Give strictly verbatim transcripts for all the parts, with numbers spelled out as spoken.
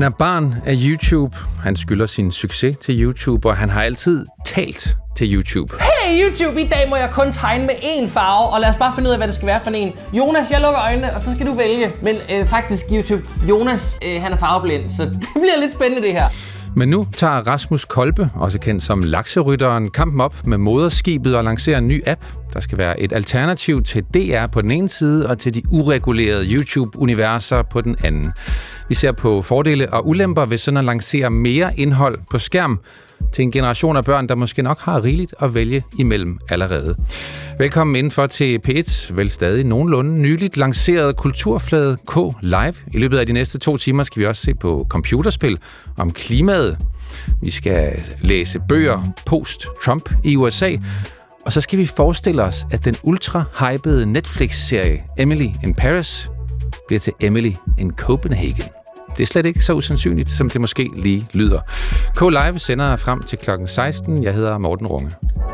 er barn af YouTube. Han skylder sin succes til YouTube, og han har altid talt til YouTube. Hey YouTube, i dag må jeg kun tegne med én farve, og lad os bare finde ud af, hvad det skal være for en. Jonas, jeg lukker øjnene, og så skal du vælge. Men øh, faktisk YouTube, Jonas, øh, han er farveblind, så det bliver lidt spændende det her. Men nu tager Rasmus Kolbe, også kendt som lakserytteren, kampen op med moderskibet og lancerer en ny app. Der skal være et alternativ til D R på den ene side og til de uregulerede YouTube-universer på den anden. Vi ser på fordele og ulemper ved sådan at lancere mere indhold på skærm til en generation af børn, der måske nok har rigeligt at vælge imellem allerede. Velkommen indenfor til P et, vel stadig nogenlunde nyligt lanceret Kulturflade K Live. I løbet af de næste to timer skal vi også se på computerspil om klimaet. Vi skal læse bøger post-Trump i U S A. Og så skal vi forestille os, at den ultra-hypede Netflix-serie Emily in Paris bliver til Emily in Copenhagen. Det er slet ikke så usandsynligt, som det måske lige lyder. K Live sender frem til klokken seksten. Jeg hedder Morten Runge.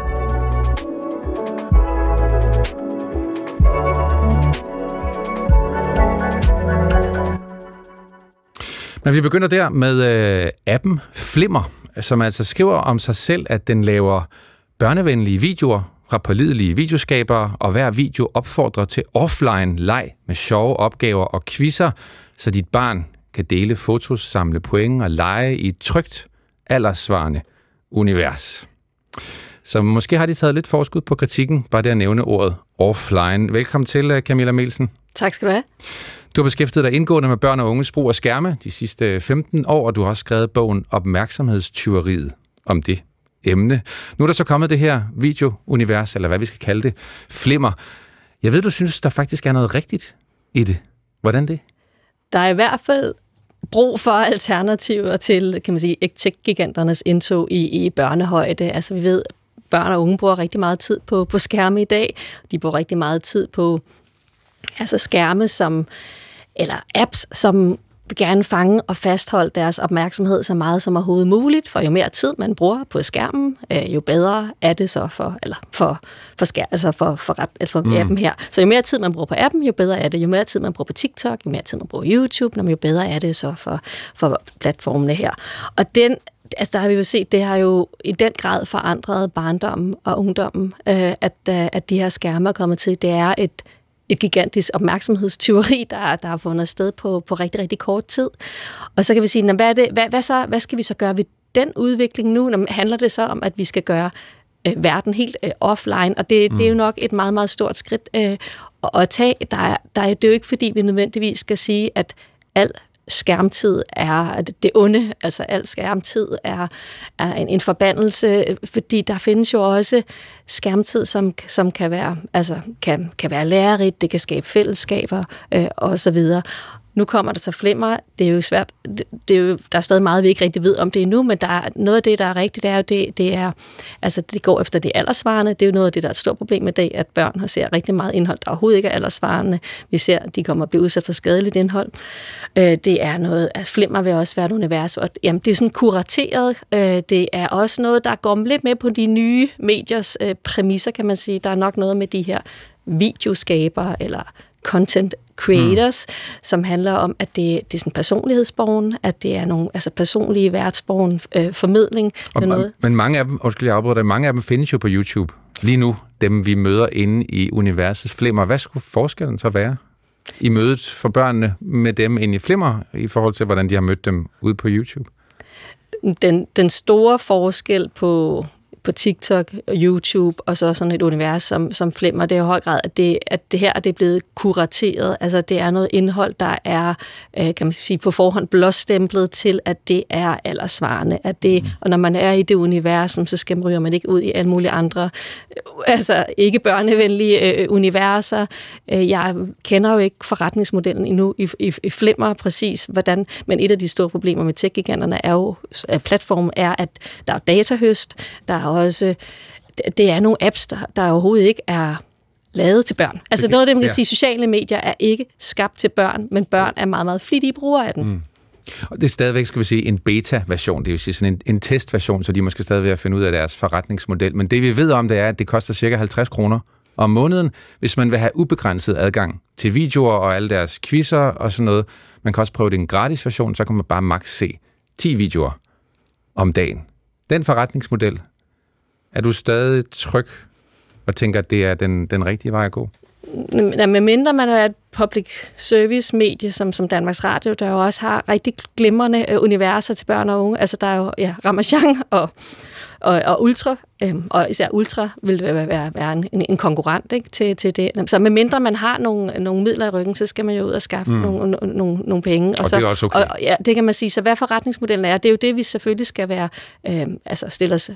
Men vi begynder der med øh, appen Flimmer, som altså skriver om sig selv, at den laver børnevenlige videoer fra pålidelige videoskabere, og hver video opfordrer til offline leg med sjove opgaver og quizzer, så dit barn kan dele fotos, samle point og lege i et trygt, alderssvarende univers. Så måske har de taget lidt forskud på kritikken, bare det at nævne ordet offline. Velkommen til, Camilla Melsen. Tak skal du have. Du har beskæftiget dig indgående med børn og unges brug af skærme de sidste femten år, og du har også skrevet bogen Opmærksomhedstyveriet om det emne. Nu er der så kommet det her videounivers, eller hvad vi skal kalde det, Flimmer. Jeg ved, du synes, der faktisk er noget rigtigt i det. Hvordan det? Der er i hvert fald brug for alternativer til, kan man sige, tech-giganternes indtog i, i børnehøjde. Altså vi ved, børn og unge bruger rigtig meget tid på, på skærme i dag. De bruger rigtig meget tid på altså skærme, som, eller apps, som vil gerne fange og fastholde deres opmærksomhed så meget som overhovedet muligt, for jo mere tid man bruger på skærmen, øh, jo bedre er det så for, eller for, for, skær, altså for, for, ret, for mm. appen her. Så jo mere tid man bruger på appen, jo bedre er det. Jo mere tid man bruger på TikTok, jo mere tid man bruger på YouTube, jo bedre er det så for, for platformene her. Og den, altså der har vi jo set, det har jo i den grad forandret barndommen og ungdommen, øh, at, at de her skærme er kommet til. Det er et et gigantisk opmærksomhedstyveri, der, der har fundet sted på, på rigtig, rigtig kort tid. Og så kan vi sige, hvad, er det, hvad, hvad, så, hvad skal vi så gøre ved den udvikling nu? Når, handler det så om, at vi skal gøre øh, verden helt øh, offline? Og det, mm. det er jo nok et meget, meget stort skridt øh, at, at tage. Der er, der er, det er jo ikke, fordi vi nødvendigvis skal sige, at al skærmtid er det onde, altså al skærmtid er, er en, en forbandelse, fordi der findes jo også skærmtid, som, som kan være, altså kan, kan være lærerigt, det kan skabe fællesskaber øh, og så videre. Nu kommer der så Flimmer. Det er jo svært. Det, det er jo, der er stadig meget, vi ikke rigtig ved om det endnu, men der er noget af det, der er rigtigt, det er jo det, det er, altså det går efter det alderssvarende. Det er jo noget af det, der er et stort problem i dag, at børn ser rigtig meget indhold, der overhovedet ikke er alderssvarende. Vi ser, at de kommer at blive udsat for skadeligt indhold. Det er noget, at Flimmer vil også være et univers, og jamen, det er sådan kurateret. Det er også noget, der går lidt med på de nye mediers præmisser, kan man sige. Der er nok noget med de her videoskabere eller content creators, mm. som handler om, at det, det er sådan personlighedsborgen, at det er nogle altså personlige værtsborgen øh, formidling. Og, noget. Men mange af dem, undskyld, jeg afbryder dig, mange af dem findes jo på YouTube. Lige nu, dem vi møder inde i universets Flimmer. Hvad skulle forskellen så være i mødet for børnene med dem inde i Flimmer, i forhold til, hvordan de har mødt dem ude på YouTube? Den, den store forskel på på TikTok og YouTube, og så sådan et univers som, som Flimmer, det er i høj grad, at det, at det her det er blevet kurateret. Altså det er noget indhold, der er, øh, kan man sige, på forhånd blåstemplet til, at det er alderssvarende. At det, og når man er i det univers, så skal man, ryger man ikke ud i alle mulige andre, øh, altså ikke børnevenlige øh, universer. Øh, jeg kender jo ikke forretningsmodellen endnu i, i, i Flimmer præcis, hvordan, men et af de store problemer med tech-giganterne er jo, at platformen er, at der er datahøst, der er også, det er nogle apps, der, der overhovedet ikke er lavet til børn. Altså okay. Noget af det, man kan ja. sige, sociale medier er ikke skabt til børn, men børn er meget, meget flittige brugere af den. Mm. Og det er stadigvæk, skal vi sige, en beta-version, det vil sige sådan en, en testversion, så de måske stadig ved at finde ud af deres forretningsmodel. Men det vi ved om, det er, at det koster cirka halvtreds kroner om måneden, hvis man vil have ubegrænset adgang til videoer og alle deres quizzer og sådan noget. Man kan også prøve det i en gratis version, så kan man bare maks se ti videoer om dagen. Den forretningsmodel, er du stadig tryg og tænker, at det er den, den rigtige vej at gå? Med mindre man er et public service medie, som, som Danmarks Radio, der jo også har rigtig glimrende øh, universer til børn og unge. Altså der er jo ja, Ramachan og, og, og Ultra, øhm, og især Ultra vil være, være, være en, en konkurrent ikke, til, til det. Så med mindre man har nogle, nogle midler i ryggen, så skal man jo ud og skaffe mm. nogle, nogle, nogle penge. Og, og så, det er også okay. Og, ja, det kan man sige. Så hvad forretningsmodellen er, det er jo det, vi selvfølgelig skal være, øh, altså stille os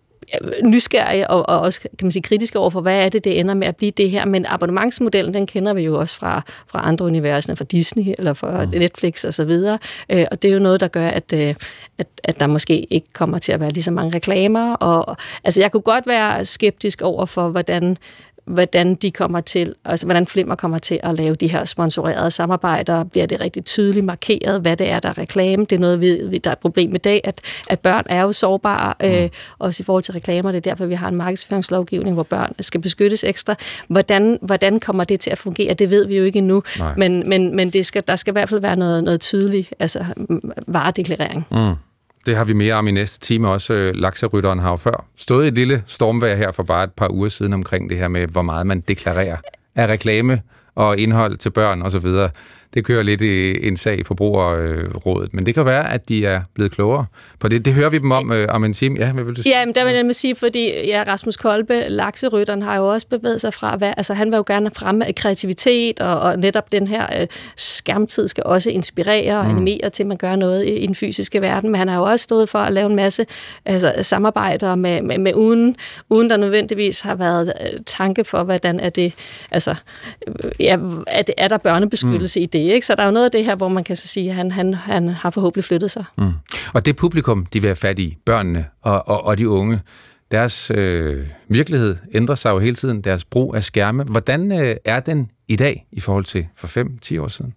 nysgerrige og, og også kan man sige kritiske over for, hvad er det, det ender med at blive det her. Men abonnementsmodellen, den kender vi jo også fra, fra andre universer, fra Disney eller fra mm. Netflix og så videre. Øh, og det er jo noget, der gør, at, øh, at, at der måske ikke kommer til at være lige så mange reklamer. Og, altså, jeg kunne godt være skeptisk over for, hvordan hvordan de kommer til, altså hvordan Flimmer kommer til at lave de her sponsorerede samarbejder. Bliver det rigtig tydeligt markeret, hvad det er, der er reklame? Det er noget, vi, der er et problem i dag, at, at børn er jo sårbare, mm. øh, også i forhold til reklamer. Det er derfor, vi har en markedsføringslovgivning, hvor børn skal beskyttes ekstra. Hvordan, hvordan kommer det til at fungere? Det ved vi jo ikke endnu. Men, men, men det skal, der skal i hvert fald være noget, noget tydeligt, altså varedeklarering. Mm. Det har vi mere om i næste time også. Lakserytteren har jo før stået i et lille stormvejr her for bare et par uger siden omkring det her med, hvor meget man deklarerer af reklame og indhold til børn osv. Det kører lidt i en sag i Forbrugerrådet, men det kan være, at de er blevet klogere på det. Det hører vi dem om øh, om en time. Ja, hvad vil du sige? Ja, men der vil jeg sige, fordi ja, Rasmus Kolbe, lakserytteren, har jo også bevæget sig fra, hvad, altså han vil jo gerne fremme kreativitet, og, og netop den her øh, skærmtid skal også inspirere og animere til, at man gør noget i, i den fysiske verden, men han har jo også stået for at lave en masse altså, samarbejder med, med, med uden, uden der nødvendigvis har været øh, tanke for, hvordan er det, altså, øh, ja, er, det, er der børnebeskyttelse mm. i det? Ikke? Så der er jo noget af det her, hvor man kan så sige, at han, han, han har forhåbentlig flyttet sig. Mm. Og det publikum, de vil have fat i, børnene og, og, og de unge, deres øh, virkelighed ændrer sig jo hele tiden, deres brug af skærme. Hvordan øh, er den i dag i forhold til for fem til ti år siden?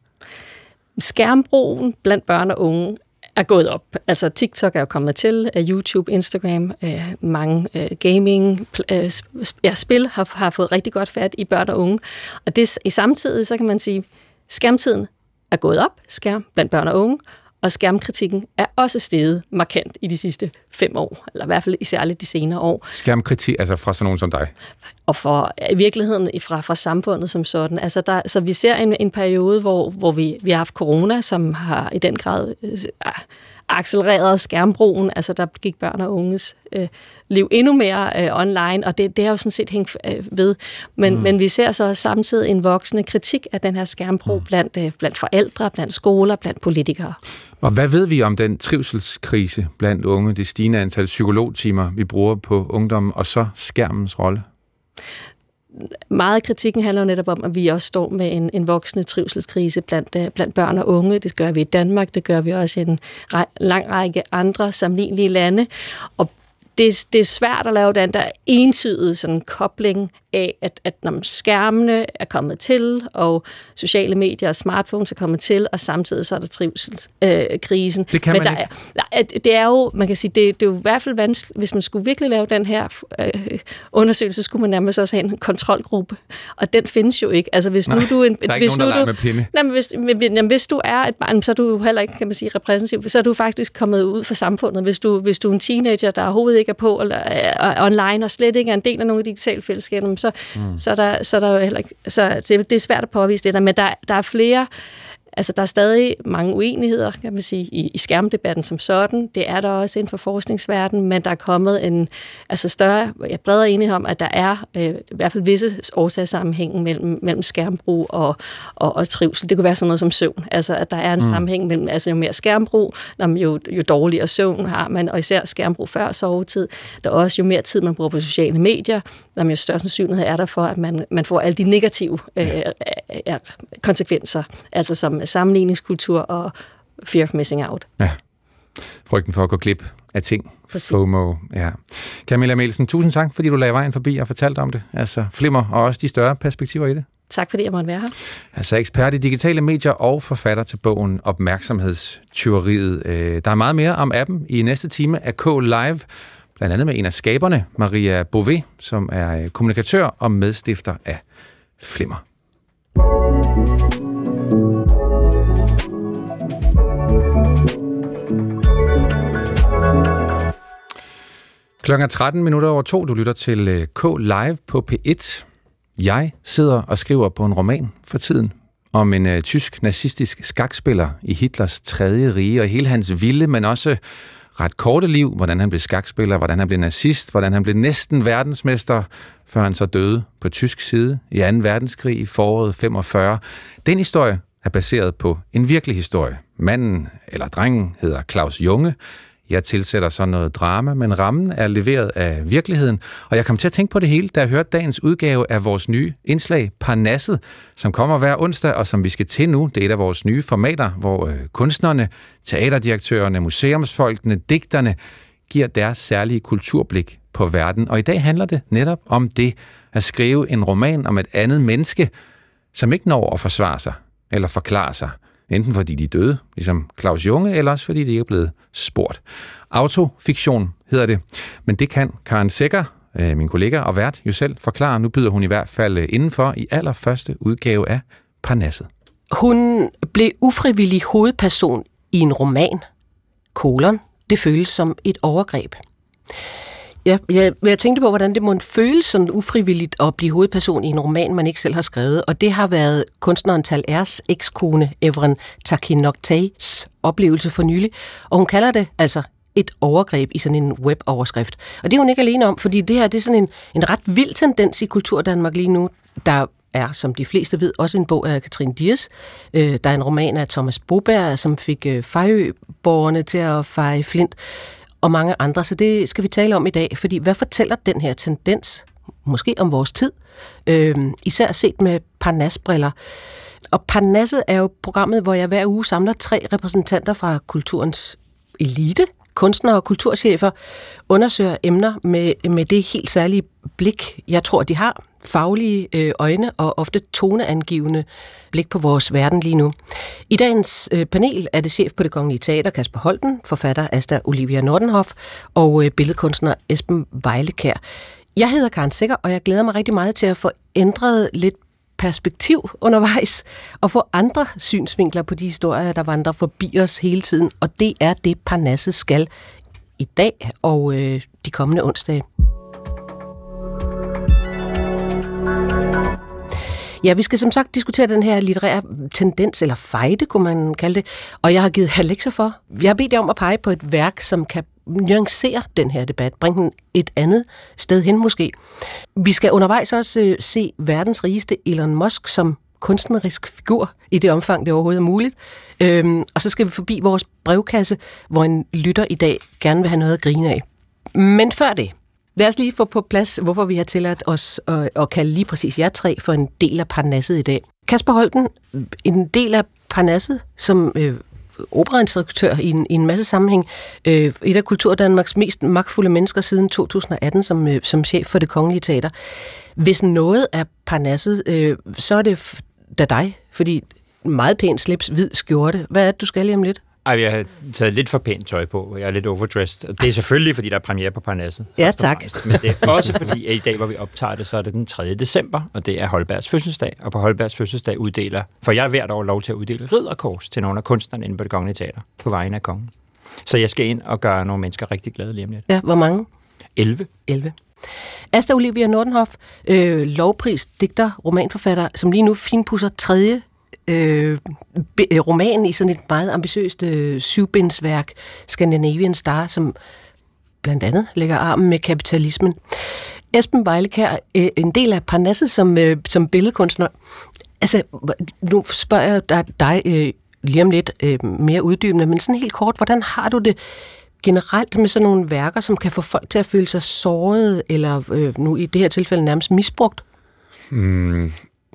Skærmbrugen blandt børn og unge er gået op. Altså TikTok er jo kommet til, YouTube, Instagram, øh, mange øh, gaming, øh, ja, spil har, har fået rigtig godt fat i børn og unge. Og det, i samtidig, så kan man sige, skærmtiden er gået op, skærm blandt børn og unge, og skærmkritikken er også steget markant i de sidste fem år, eller i hvert fald især de senere år. Skærmkritik, altså fra sådan nogen som dig? Og for i virkeligheden fra, fra samfundet som sådan. Altså der, så vi ser en, en periode, hvor, hvor vi, vi har haft corona, som har i den grad øh, accelereret skærmbrugen. Altså der gik børn og unges øh, liv endnu mere øh, online, og det, det er jo sådan set hængt øh, ved. Men, mm. men vi ser så samtidig en voksende kritik af den her skærmbrug mm. blandt, øh, blandt forældre, blandt skoler, blandt politikere. Og hvad ved vi om den trivselskrise blandt unge, det stigende antal psykologtimer, vi bruger på ungdommen, og så skærmens rolle? Meget af kritikken handler jo netop om, at vi også står med en, en voksende trivselskrise blandt, blandt børn og unge. Det gør vi i Danmark, det gør vi også i en rej, lang række andre sammenlignelige lande. Og det, det er svært at lave den der entydige sådan kobling af, at, at når skærmene er kommet til, og sociale medier og smartphones er kommet til, og samtidig så er der trivselskrisen. Øh, det kan Men man der ikke. Er, det er jo, man kan sige, det, det er jo i hvert fald vanskeligt, hvis man skulle virkelig lave den her øh, undersøgelse, skulle man nærmest også have en kontrolgruppe, og den findes jo ikke. Altså hvis nej, nu du en, der er ikke hvis nogen, nu der du, med pinde. Nej, men hvis, jamen, hvis du er et barn, så er du jo heller ikke, kan man sige, repræsentativ, så er du faktisk kommet ud fra samfundet. Hvis du, hvis du er en teenager, der overhovedet ikke er på, eller er online, og slet ikke er en del af nogle digitale fællesskaber, så, mm. så, er der, så er der jo heller ikke, så det, det er svært at påvise det der, men der, der er flere, altså der er stadig mange uenigheder, kan man sige, i, i skærmdebatten som sådan. Det er der også inden for forskningsverdenen, men der er kommet en altså større, ja, bredere enighed om, at der er øh, i hvert fald visse årsagssammenhæng mellem, mellem skærmbrug og, og, og trivsel. Det kunne være sådan noget som søvn. Altså at der er en mm. sammenhæng mellem, altså jo mere skærmbrug, jo, jo dårligere søvn har man, og især skærmbrug før sovetid. Der er også jo mere tid, man bruger på sociale medier, jo større sandsynlighed er der for, at man, man får alle de negative øh, øh, konsekvenser, altså som sammenligningskultur og fear of missing out. Ja, frygten for at gå glip af ting. Præcis. FOMO, ja. Camilla Melsen, tusind tak, fordi du lagde vejen forbi og fortalte om det. Altså Flimmer og også de større perspektiver i det. Tak, fordi jeg måtte være her. Altså ekspert i digitale medier og forfatter til bogen Opmærksomhedstyveriet. Der er meget mere om appen i næste time af K Live, blandt andet med en af skaberne, Maria Bové, som er kommunikatør og medstifter af Flimmer. Klokken tretten minutter over to. Du lytter til K Live på P et. Jeg sidder og skriver på en roman for tiden om en uh, tysk nazistisk skakspiller i Hitlers tredje rige, og hele hans vilde, men også ret korte liv, hvordan han blev skakspiller, hvordan han blev nazist, hvordan han blev næsten verdensmester, før han så døde på tysk side i anden verdenskrig i foråret femogfyrre. Den historie er baseret på en virkelig historie. Manden, eller drengen, hedder Claus Junge. Jeg tilsætter så noget drama, men rammen er leveret af virkeligheden, og jeg kom til at tænke på det hele, da jeg hørte dagens udgave af vores nye indslag, Parnasset, som kommer hver onsdag, og som vi skal til nu. Det er et af vores nye formater, hvor øh, kunstnerne, teaterdirektørerne, museumsfolkene, digterne giver deres særlige kulturblik på verden. Og i dag handler det netop om det at skrive en roman om et andet menneske, som ikke når at forsvare sig eller forklare sig. Enten fordi de er døde, ligesom Claus Junge, eller også fordi de ikke er blevet spurgt. Autofiktion hedder det, men det kan Karen Secher, min kollega og vært, jo selv forklare. Nu byder hun i hvert fald indenfor i allerførste udgave af Parnasset. Hun blev ufrivillig hovedperson i en roman. Kolon. Det føles som et overgreb. Jeg, jeg, jeg tænkte på, hvordan det må føles sådan ufrivilligt at blive hovedperson i en roman, man ikke selv har skrevet, og det har været kunstneren Tal Ers ekskone Evren Takinoktays oplevelse for nylig, og hun kalder det altså et overgreb i sådan en weboverskrift. Og det er hun ikke alene om, fordi det her det er sådan en, en ret vild tendens i Kulturdanmark lige nu, der er, som de fleste ved, også en bog af Katrine Diers. Øh, der er en roman af Thomas Boberg, som fik øh, Fejøborgerne til at feje flint, og mange andre, så det skal vi tale om i dag, fordi hvad fortæller den her tendens, måske om vores tid, øh, især set med Parnasbriller. Og Parnasset er jo programmet, hvor jeg hver uge samler tre repræsentanter fra kulturens elite, kunstnere og kulturchefer, undersøger emner med, med det helt særlige blik, jeg tror, de har, faglige øh, øjne og ofte toneangivende blik på vores verden lige nu. I dagens øh, panel er det chef på Det Kongelige Teater, Kasper Holten, forfatter Asta Olivia Nordenhof og øh, billedkunstner Esben Vejlekær. Jeg hedder Karen Secher, og jeg glæder mig rigtig meget til at få ændret lidt perspektiv undervejs og få andre synsvinkler på de historier, der vandrer forbi os hele tiden, og det er det, Parnasset skal i dag og øh, de kommende onsdage. Ja, vi skal som sagt diskutere den her litterære tendens, eller fejde, kunne man kalde det, og jeg har givet jer lektier for. Jeg har bedt jer om at pege på et værk, som kan nuancere den her debat, bringe den et andet sted hen måske. Vi skal undervejs også øh, se verdens rigeste Elon Musk som kunstnerisk figur, i det omfang det overhovedet er muligt. Øhm, og så skal vi forbi vores brevkasse, hvor en lytter i dag gerne vil have noget at grine af. Men før det, lad os lige få på plads, hvorfor vi har tilladt os at, at kalde lige præcis jer tre for en del af Parnasset i dag. Kasper Holten, en del af Parnasset, som øh, operainstruktør i en, i en masse sammenhæng. Øh, et af Kulturdanmarks mest magtfulde mennesker siden to tusind og atten som, øh, som chef for Det Kongelige Teater. Hvis noget er Parnasset, øh, så er det da dig, fordi meget pænt slips, hvid skjorte. Hvad er det, du skal lige om lidt? Ej, jeg har taget lidt for pænt tøj på. Jeg er lidt overdressed. Det er selvfølgelig, fordi der er premiere på Parnasset. Ja, tak. Men det er også fordi, at i dag, hvor vi optager det, så er det den tredje december, og det er Holbergs fødselsdag. Og på Holbergs fødselsdag uddeler, for jeg er hvert år lov til at uddele ridderkors til nogle af kunstnerne inde på Det Kongelige Teater, på vegne af kongen. Så jeg skal ind og gøre nogle mennesker rigtig glade lige om lidt. Ja, hvor mange? elleve. elleve. Asta Olivia Nordenhof, øh, lovpris, digter, romanforfatter, som lige nu finpudser tredje Øh, be, roman i sådan et meget ambitiøst øh, syvbindsværk, Scandinavian Star, som blandt andet lægger armen med kapitalismen. Esben Vejlekær, øh, en del af Parnasset som, øh, som billedkunstner. Altså, nu spørger jeg dig, dig øh, lige om lidt øh, mere uddybende, men sådan helt kort, hvordan har du det generelt med sådan nogle værker, som kan få folk til at føle sig såret, eller øh, nu i det her tilfælde nærmest misbrugt? Hmm.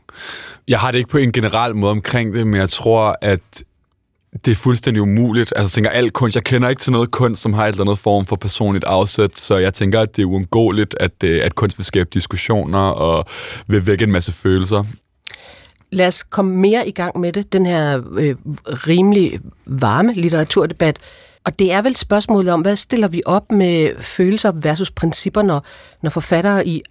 Jeg har det ikke på en generel måde omkring det, men jeg tror, at det er fuldstændig umuligt. Altså, jeg tænker, alt kunst, jeg kender ikke til noget kunst, som har et eller andet form for personligt afsæt, så jeg tænker, at det er uundgåeligt, at, at kunst vil skabe diskussioner og vil vække en masse følelser. Lad os komme mere i gang med det, den her øh, rimelig varme litteraturdebat. Og det er vel spørgsmålet om, hvad stiller vi op med følelser versus principper, når, når forfattere i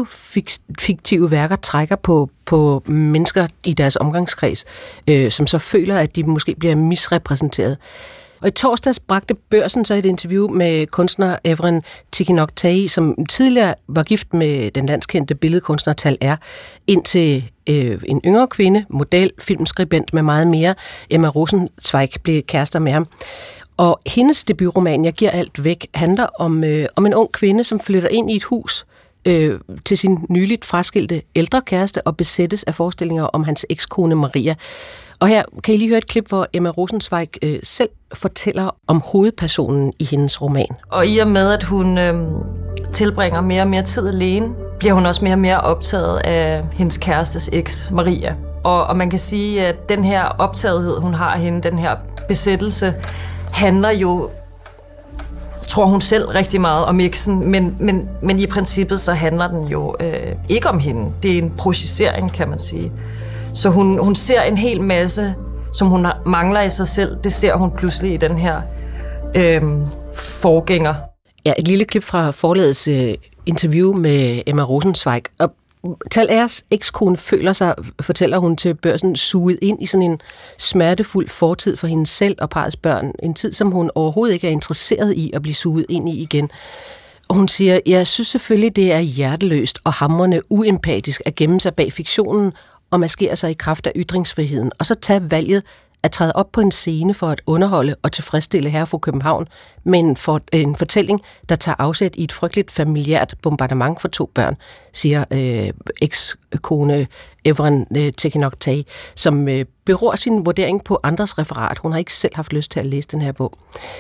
autofiktive værker trækker på, på mennesker i deres omgangskreds, øh, som så føler, at de måske bliver misrepræsenteret. Og i torsdags bragte Børsen så et interview med kunstner Evren Tikhonov-Tayi, som tidligere var gift med den landskendte billedkunstner Tal R, indtil øh, en yngre kvinde, model, filmskribent med meget mere, Emma Rosenzweig, blev kærester med ham. Og hendes debutroman, Jeg giver alt væk, handler om, øh, om en ung kvinde, som flytter ind i et hus øh, til sin nyligt fraskilte ældre kæreste og besættes af forestillinger om hans ekskone Maria. Og her kan I lige høre et klip, hvor Emma Rosenzweig øh, selv fortæller om hovedpersonen i hendes roman. Og i og med, at hun øh, tilbringer mere og mere tid alene, bliver hun også mere og mere optaget af hendes kærestes eks, Maria. Og, og man kan sige, at den her optagethed, hun har af hende, den her besættelse, handler jo, tror hun selv, rigtig meget om eksen, men, men, men i princippet så handler den jo øh, ikke om hende. Det er en projicering, kan man sige. Så hun, hun ser en hel masse, som hun mangler i sig selv. Det ser hun pludselig i den her øh, forgænger. Ja, et lille klip fra forlagets øh, interview med Emma Rosenzweig. Og Tal R's ekskone føler sig, fortæller hun til Børsen, suget ind i sådan en smertefuld fortid for hende selv og parrets børn. En tid, som hun overhovedet ikke er interesseret i at blive suget ind i igen. Og hun siger, jeg synes selvfølgelig, det er hjerteløst og hamrende uempatisk at gemme sig bag fiktionen og maskere sig i kraft af ytringsfriheden, og så tage valget at træde op på en scene for at underholde og tilfredsstille herre fra København med en, for, en fortælling, der tager afsæt i et frygteligt familiært bombardement for to børn, siger øh, ekskone Evren øh, Tikhonov-Tayi, som øh, beror sin vurdering på andres referat. Hun har ikke selv haft lyst til at læse den her bog.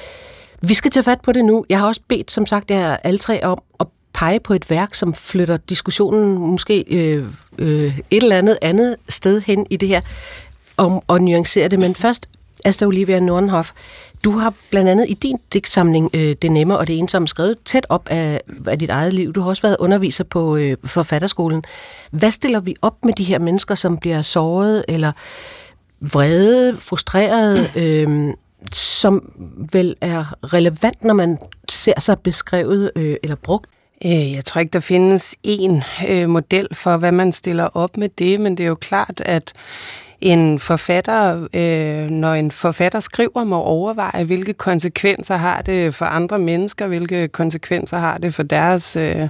Vi skal tage fat på det nu. Jeg har også bedt, som sagt, jer alle tre om at pege på et værk, som flytter diskussionen måske øh, øh, et eller andet andet sted hen i det her, og, og nuancere det. Men først, Asta Olivia Nordenhof, du har blandt andet i din digtsamling øh, Det Nemme og det Ensomme skrevet tæt op af, af dit eget liv. Du har også været underviser på øh, forfatterskolen. Hvad stiller vi op med de her mennesker, som bliver såret, eller vrede, frustrerede, øh, som vel er relevant, når man ser sig beskrevet øh, eller brugt? Jeg tror ikke, der findes en øh, model for, hvad man stiller op med det, men det er jo klart, at en forfatter, øh, når en forfatter skriver, må overveje, hvilke konsekvenser har det for andre mennesker, hvilke konsekvenser har det for deres øh,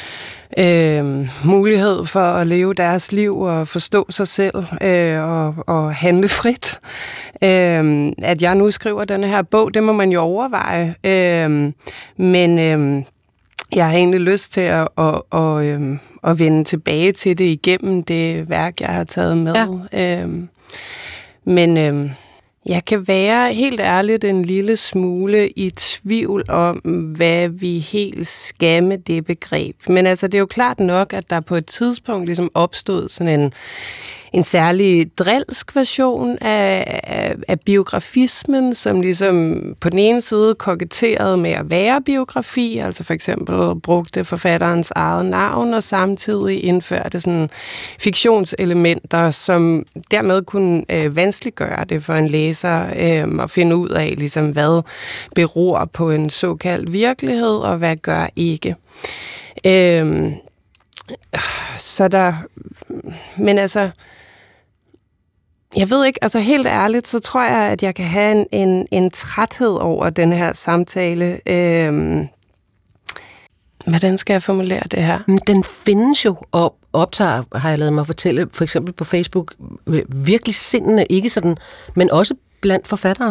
øh, mulighed for at leve deres liv og forstå sig selv øh, og, og handle frit. Øh, at jeg nu skriver denne her bog, det må man jo overveje. Øh, men øh, jeg har egentlig lyst til at, at, at, at, at vende tilbage til det igennem det værk, jeg har taget med. Ja. Øhm, men øhm, jeg kan være helt ærligt en lille smule i tvivl om, hvad vi helt skal med det begreb. Men altså, det er jo klart nok, at der på et tidspunkt ligesom opstod sådan en en særlig drilsk version af, af, af biografismen, som ligesom på den ene side koketterede med at være biografi, altså for eksempel brugte forfatterens eget navn, og samtidig indførte sådan fiktionselementer, som dermed kunne øh, vanskeliggøre det for en læser øh, at finde ud af, ligesom, hvad beror på en såkaldt virkelighed, og hvad gør ikke. Øh, så der... Men altså... Jeg ved ikke, altså helt ærligt, så tror jeg, at jeg kan have en, en, en træthed over den her samtale. Øhm, hvordan skal jeg formulere det her? Den findes jo og optager, har jeg lavet mig fortælle, for eksempel på Facebook, virkelig sindende, ikke sådan, men også blandt forfattere.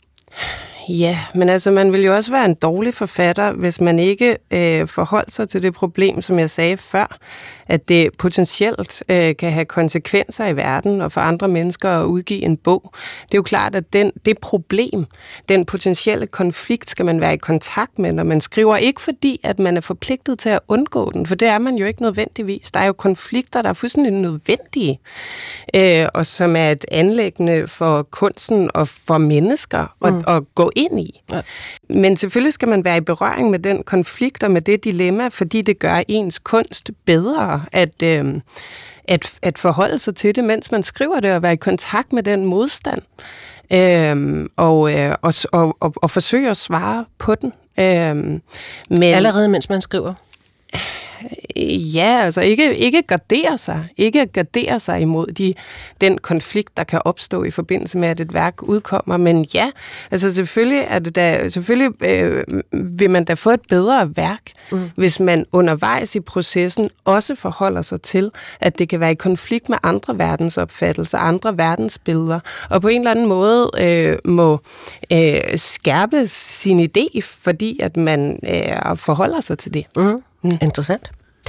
Ja, men altså man vil jo også være en dårlig forfatter, hvis man ikke øh, forholdt sig til det problem, som jeg sagde før, at det potentielt øh, kan have konsekvenser i verden og for andre mennesker at udgive en bog. Det er jo klart, at den, det problem, den potentielle konflikt, skal man være i kontakt med, når man skriver. Ikke fordi, at man er forpligtet til at undgå den, for det er man jo ikke nødvendigvis. Der er jo konflikter, der er fuldstændig nødvendige, øh, og som er et anliggende for kunsten og for mennesker at, mm. at gå ind i. Ja. Men selvfølgelig skal man være i berøring med den konflikt og med det dilemma, fordi det gør ens kunst bedre at, øh, at, at forholde sig til det, mens man skriver det, og være i kontakt med den modstand, øh, og, øh, og, og, og, og forsøge at svare på den. Øh, men allerede mens man skriver? ja, altså ikke, ikke gardere sig. Ikke gardere sig imod de, den konflikt, der kan opstå i forbindelse med, at et værk udkommer. Men ja, altså selvfølgelig, er det da, selvfølgelig øh, vil man da få et bedre værk, mm. hvis man undervejs i processen også forholder sig til, at det kan være i konflikt med andre verdensopfattelser, andre verdensbilleder, og på en eller anden måde øh, må øh, skærpe sin idé, fordi at man øh, forholder sig til det. Mm. Mm. Interessant.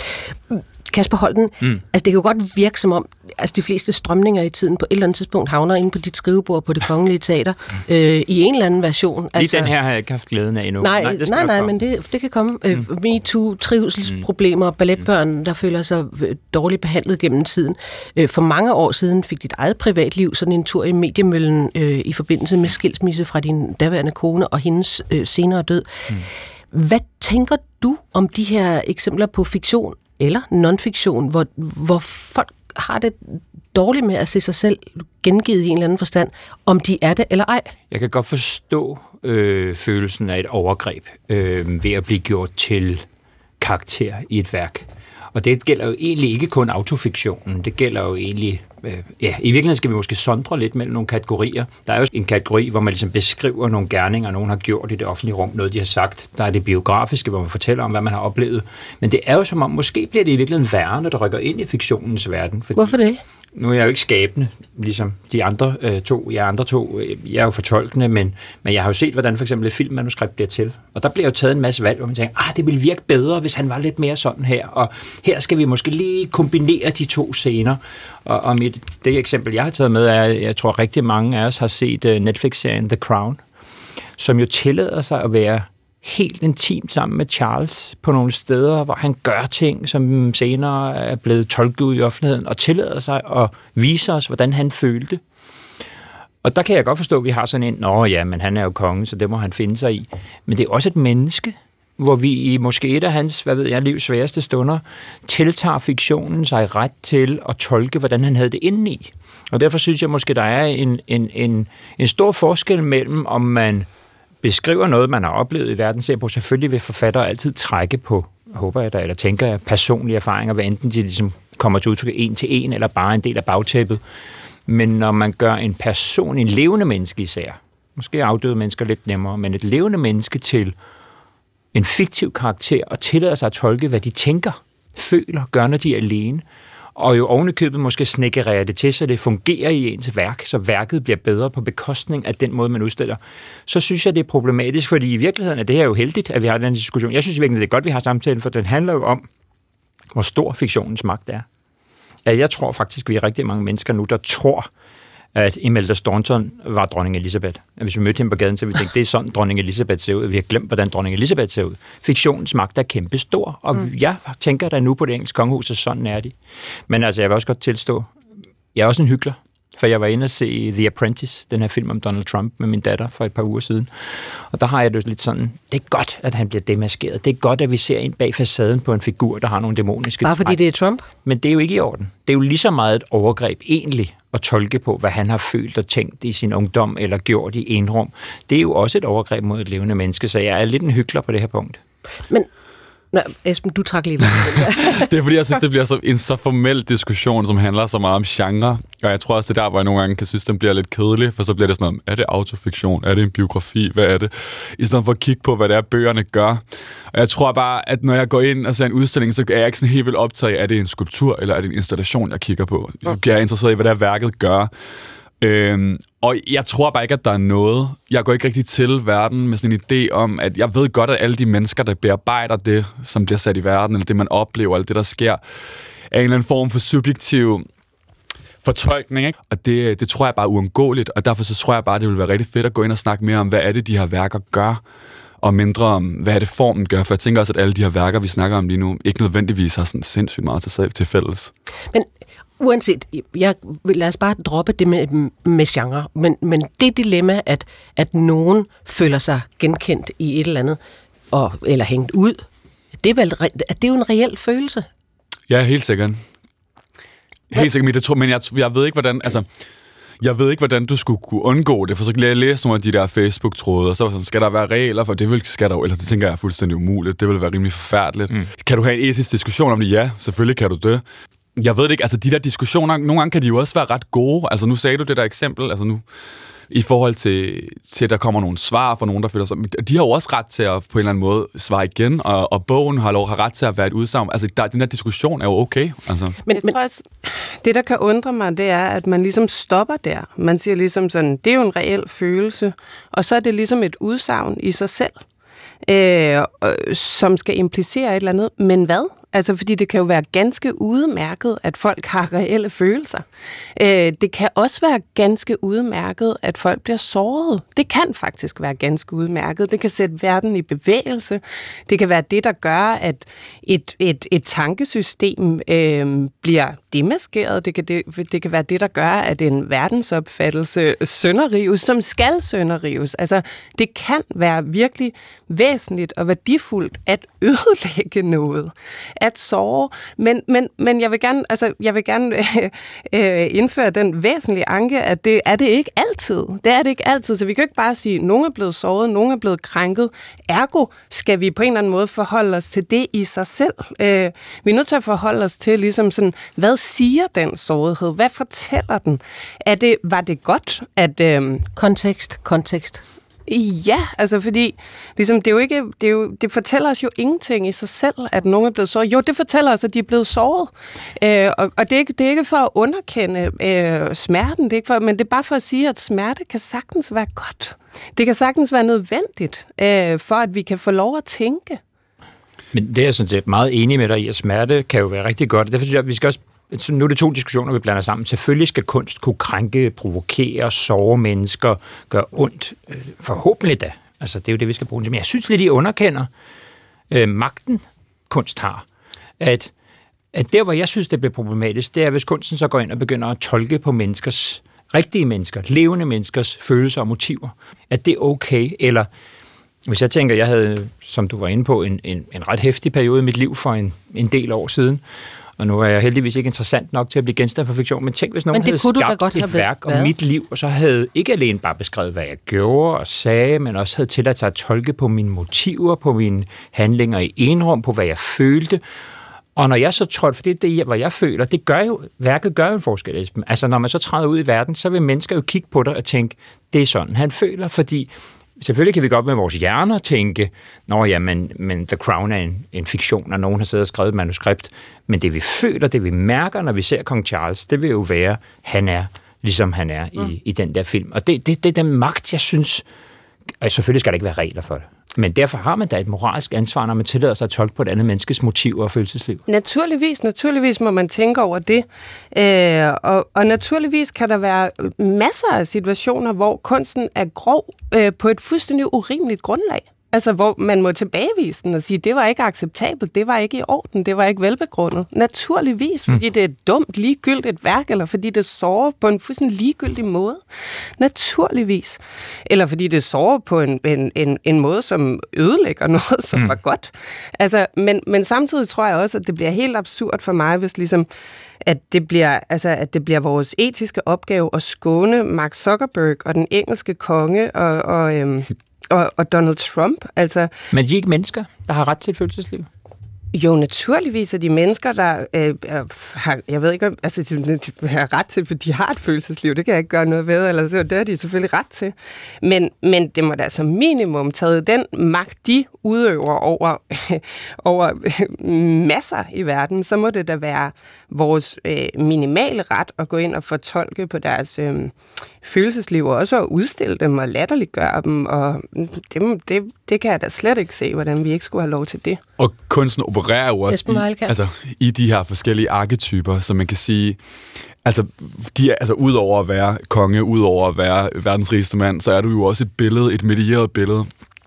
Kasper Holten, mm. altså det kan jo godt virke som om, altså de fleste strømninger i tiden på et eller andet tidspunkt havner inde på dit skrivebord på Det Kongelige Teater, mm. øh, i en eller anden version. Lige altså, den her har jeg ikke haft glæden af endnu. Nej, nej, nej, nej men det, det kan komme. Mm. Øh, MeToo, trivselsproblemer, mm. balletbørn, der føler sig dårligt behandlet gennem tiden. Øh, for mange år siden fik dit eget privatliv sådan en tur i mediemøllen øh, i forbindelse med skilsmisse fra din daværende kone og hendes øh, senere død. Mm. Hvad tænker du om de her eksempler på fiktion eller non-fiktion, hvor, hvor folk har det dårligt med at se sig selv gengivet i en eller anden forstand, om de er det eller ej? Jeg kan godt forstå øh, følelsen af et overgreb øh, ved at blive gjort til karakter i et værk. Og det gælder jo egentlig ikke kun autofiktionen, det gælder jo egentlig, øh, ja, i virkeligheden skal vi måske sondre lidt mellem nogle kategorier. Der er jo en kategori, hvor man ligesom beskriver nogle gerninger, nogen har gjort i det offentlige rum, noget de har sagt. Der er det biografiske, hvor man fortæller om, hvad man har oplevet. Men det er jo som om, måske bliver det i virkeligheden værre, når det rykker ind i fiktionens verden. Fordi hvorfor det? Nu er jeg jo ikke skabende, ligesom de andre øh, to. Jeg andre to, øh, jeg er jo fortolkende, men, men jeg har jo set, hvordan for eksempel et filmmanuskript bliver til. Og der bliver jo taget en masse valg, hvor man tænker, ah, det ville virke bedre, hvis han var lidt mere sådan her. Og her skal vi måske lige kombinere de to scener. Og, og mit, det eksempel, jeg har taget med, er, jeg tror rigtig mange af os har set uh, Netflix-serien The Crown, som jo tillader sig at være helt intimt sammen med Charles på nogle steder, hvor han gør ting, som senere er blevet tolket ud i offentligheden, og tillader sig at vise os, hvordan han følte. Og der kan jeg godt forstå, at vi har sådan en, nå ja, men han er jo konge, så det må han finde sig i. Men det er også et menneske, hvor vi i måske et af hans, hvad ved jeg, livs sværeste stunder, tiltager fiktionen sig ret til at tolke, hvordan han havde det indeni. Og derfor synes jeg måske, der er en, en, en, en stor forskel mellem, om man beskriver noget, man har oplevet i verden, ser på. Selvfølgelig vil forfattere altid trække på, håber jeg da, eller tænker jeg, personlige erfaringer, hvad enten de ligesom kommer til udtryk en til en, eller bare en del af bagtæppet. Men når man gør en person, en levende menneske især, måske afdøde mennesker lidt nemmere, men et levende menneske til en fiktiv karakter, og tillader sig at tolke, hvad de tænker, føler, gør, når de er alene, og jo ovenikøbet måske snækkerer det til, så det fungerer i ens værk, så værket bliver bedre på bekostning af den måde, man udstiller, så synes jeg, det er problematisk, fordi i virkeligheden er det her jo heldigt, at vi har den diskussion. Jeg synes i virkeligheden, det er godt, at vi har samtalen, for den handler jo om, hvor stor fiktionens magt er. Ja, jeg tror faktisk, vi er rigtig mange mennesker nu, der tror, at Imelda Staunton var dronning Elizabeth. Hvis vi mødte hende på gaden, så vi tænkte, det er sådan, dronning Elizabeth ser ud. Vi har glemt, hvordan dronning Elizabeth ser ud. Fiktionens magt er kæmpe stor, og mm. jeg tænker da nu på det engelske kongehus, at sådan er de. Men altså, jeg vil også godt tilstå, jeg er også en hyggelig, for jeg var inde og se The Apprentice, den her film om Donald Trump med min datter for et par uger siden. Og der har jeg det lidt sådan, det er godt, at han bliver demaskeret. Det er godt, at vi ser ind bag facaden på en figur, der har nogle dæmoniske... Bare fordi træk. Det er Trump? Men det er jo ikke i orden. Det er jo lige så meget et overgreb egentlig at tolke på, hvad han har følt og tænkt i sin ungdom eller gjort i enrum. Det er jo også et overgreb mod et levende menneske, så jeg er lidt en hyggelig på det her punkt. Men Nå, Esben, du trak lige. Det er fordi, jeg synes, det bliver så, en så formel diskussion, som handler så meget om genre. Og jeg tror også, det er der, hvor jeg nogle gange kan synes, den bliver lidt kedelig, for så bliver det sådan noget, er det autofiktion? Er det en biografi? Hvad er det? I stedet for at kigge på, hvad det er, bøgerne gør. Og jeg tror bare, at når jeg går ind og ser en udstilling, så er jeg ikke sådan helt vildt optaget af, er det en skulptur, eller er det en installation, jeg kigger på. Så bliver jeg interesseret i, hvad det er, værket gør. Øhm, og jeg tror bare ikke, at der er noget. Jeg går ikke rigtig til verden med sådan en idé om, at jeg ved godt, at alle de mennesker, der bearbejder det, som bliver sat i verden, eller det, man oplever, eller det, der sker, er en eller anden form for subjektiv fortolkning, ikke? Og det, det tror jeg bare er uundgåeligt, og derfor så tror jeg bare, det vil være rigtig fedt at gå ind og snakke mere om, hvad er det, de her værker gør, og mindre om, hvad er det, formen gør. For jeg tænker også, at alle de her værker, vi snakker om lige nu, ikke nødvendigvis har sådan sindssygt meget til, til fælles. Men uanset, jeg, lad os bare droppe det med, med genre, men, men det dilemma, at, at nogen føler sig genkendt i et eller andet, og, eller hængt ud, det er, vel, det er jo en reel følelse. Ja, helt sikkert. Helt sikkert, men, det tror, men jeg, jeg ved ikke, hvordan... Altså, jeg ved ikke, hvordan du skulle kunne undgå det, for så kan jeg læse nogle af de der Facebook-tråde, og så sådan, skal der være regler for det, vil, skal der jo, ellers det tænker jeg er fuldstændig umuligt, det vil være rimelig forfærdeligt. Mm. Kan du have en etisk diskussion om det? Ja, selvfølgelig kan du det. Jeg ved det ikke, altså de der diskussioner, nogle gange kan de jo også være ret gode, altså nu sagde du det der eksempel, altså nu i forhold til, til, at der kommer nogle svar fra nogen, der føler sig... De har jo også ret til at på en eller anden måde svare igen, og, og bogen har lov har ret til at være et udsagn. Altså, der, den der diskussion er jo okay. Altså. Men, men også, det, der kan undre mig, det er, at man ligesom stopper der. Man siger ligesom sådan, det er jo en reel følelse, og så er det ligesom et udsagn i sig selv, øh, som skal implicere et eller andet. Men hvad? Altså, fordi det kan jo være ganske udmærket, at folk har reelle følelser. Øh, det kan også være ganske udmærket, at folk bliver såret. Det kan faktisk være ganske udmærket. Det kan sætte verden i bevægelse. Det kan være det, der gør, at et, et, et tankesystem øh, bliver demaskeret. Det kan, det, det kan være det, der gør, at en verdensopfattelse sønderrives, som skal sønderrives. Altså, det kan være virkelig væsentligt og værdifuldt at ødelægge noget. At såre, men, men, men jeg vil gerne, altså, jeg vil gerne øh, indføre den væsentlige anke, at det er det ikke altid. Det er det ikke altid, så vi kan jo ikke bare sige, at nogen er blevet såret, nogen er blevet krænket. Ergo skal vi på en eller anden måde forholde os til det i sig selv. Øh, vi er nødt til at forholde os til, ligesom sådan, hvad siger den sårethed? Hvad fortæller den? Er det, var det godt, at... Øh, kontekst, kontekst. Ja, altså fordi ligesom, det, er jo ikke, det, er jo, det fortæller os jo ingenting i sig selv, at nogen er blevet såret. Jo, det fortæller os, at de er blevet såret. Øh, og og det, er ikke, det er ikke for at underkende øh, smerten, det er ikke for, men det er bare for at sige, at smerte kan sagtens være godt. Det kan sagtens være nødvendigt, øh, for at vi kan få lov at tænke. Men det er jeg sådan set meget enig med dig i, at smerte kan jo være rigtig godt. Derfor synes jeg, at vi skal også... Nu er det to diskussioner, vi blander sammen. Selvfølgelig skal kunst kunne krænke, provokere, såre mennesker, gøre ondt. Forhåbentlig da. Altså, det er jo det, vi skal bruge til. Men jeg synes lidt, I underkender øh, magten, kunst har. At, at der, hvor jeg synes, det bliver problematisk, det er, hvis kunsten så går ind og begynder at tolke på menneskers, rigtige mennesker, levende menneskers følelser og motiver. At det er okay, eller... Hvis jeg tænker, jeg havde, som du var inde på, en, en, en ret heftig periode i mit liv for en, en del år siden, og nu er jeg heldigvis ikke interessant nok til at blive genstand for fiktion, men tænk, hvis nogen havde skabt godt et værk om mit liv, og så havde ikke alene bare beskrevet, hvad jeg gjorde og sagde, men også havde tilladt sig at tolke på mine motiver, på mine handlinger i enrum, på hvad jeg følte. Og når jeg så trådte, for det er det, hvad jeg føler, det gør jo, værket gør jo en forskel. Altså, når man så træder ud i verden, så vil mennesker jo kigge på dig og tænke, det er sådan, han føler, fordi selvfølgelig kan vi godt med vores hjerner tænke, nå ja, men, men The Crown er en, en fiktion, og nogen har siddet og skrevet et manuskript, men det vi føler, det vi mærker, når vi ser Kong Charles, det vil jo være, han er, ligesom han er i, mm. i den der film. Og det, det, det er den magt, jeg synes, og selvfølgelig skal der ikke være regler for det. Men derfor har man da et moralsk ansvar, når man tillader sig at tolke på et andet menneskes motiver og følelsesliv. Naturligvis, naturligvis må man tænke over det. Øh, og, og naturligvis kan der være masser af situationer, hvor kunsten er grov øh, på et fuldstændig urimeligt grundlag. Altså, hvor man må tilbagevise den og sige, det var ikke acceptabelt, det var ikke i orden, det var ikke velbegrundet. Naturligvis, fordi mm. det er et dumt, ligegyldigt værk, eller fordi det sårer på en fuldstændig ligegyldig måde. Naturligvis. Eller fordi det sårer på en, en, en, en måde, som ødelægger noget, som mm. var godt. Altså, men, men samtidig tror jeg også, at det bliver helt absurd for mig, hvis ligesom at det bliver, altså, at det bliver vores etiske opgave at skåne Mark Zuckerberg og den engelske konge og... og øhm, Og, og Donald Trump, altså... Men de er ikke mennesker, der har ret til et følelsesliv? Jo, naturligvis er de mennesker, der øh, har, jeg ved ikke, altså de har ret til, for de har et følelsesliv, det kan jeg ikke gøre noget ved, eller det er de selvfølgelig ret til. Men, men det må da som minimum tage den magt, de udøver over, over masser i verden, så må det da være vores øh, minimale ret at gå ind og fortolke på deres øh, følelsesliv, og også at udstille dem og latterliggøre dem, og det, det, det kan jeg da slet ikke se, hvordan vi ikke skulle have lov til det. Og kunsten opererer jo også i, altså, i de her forskellige arketyper, som man kan sige, altså, de er, altså udover at være konge, udover at være verdens rigeste mand, så er du jo også et billede, et medieret billede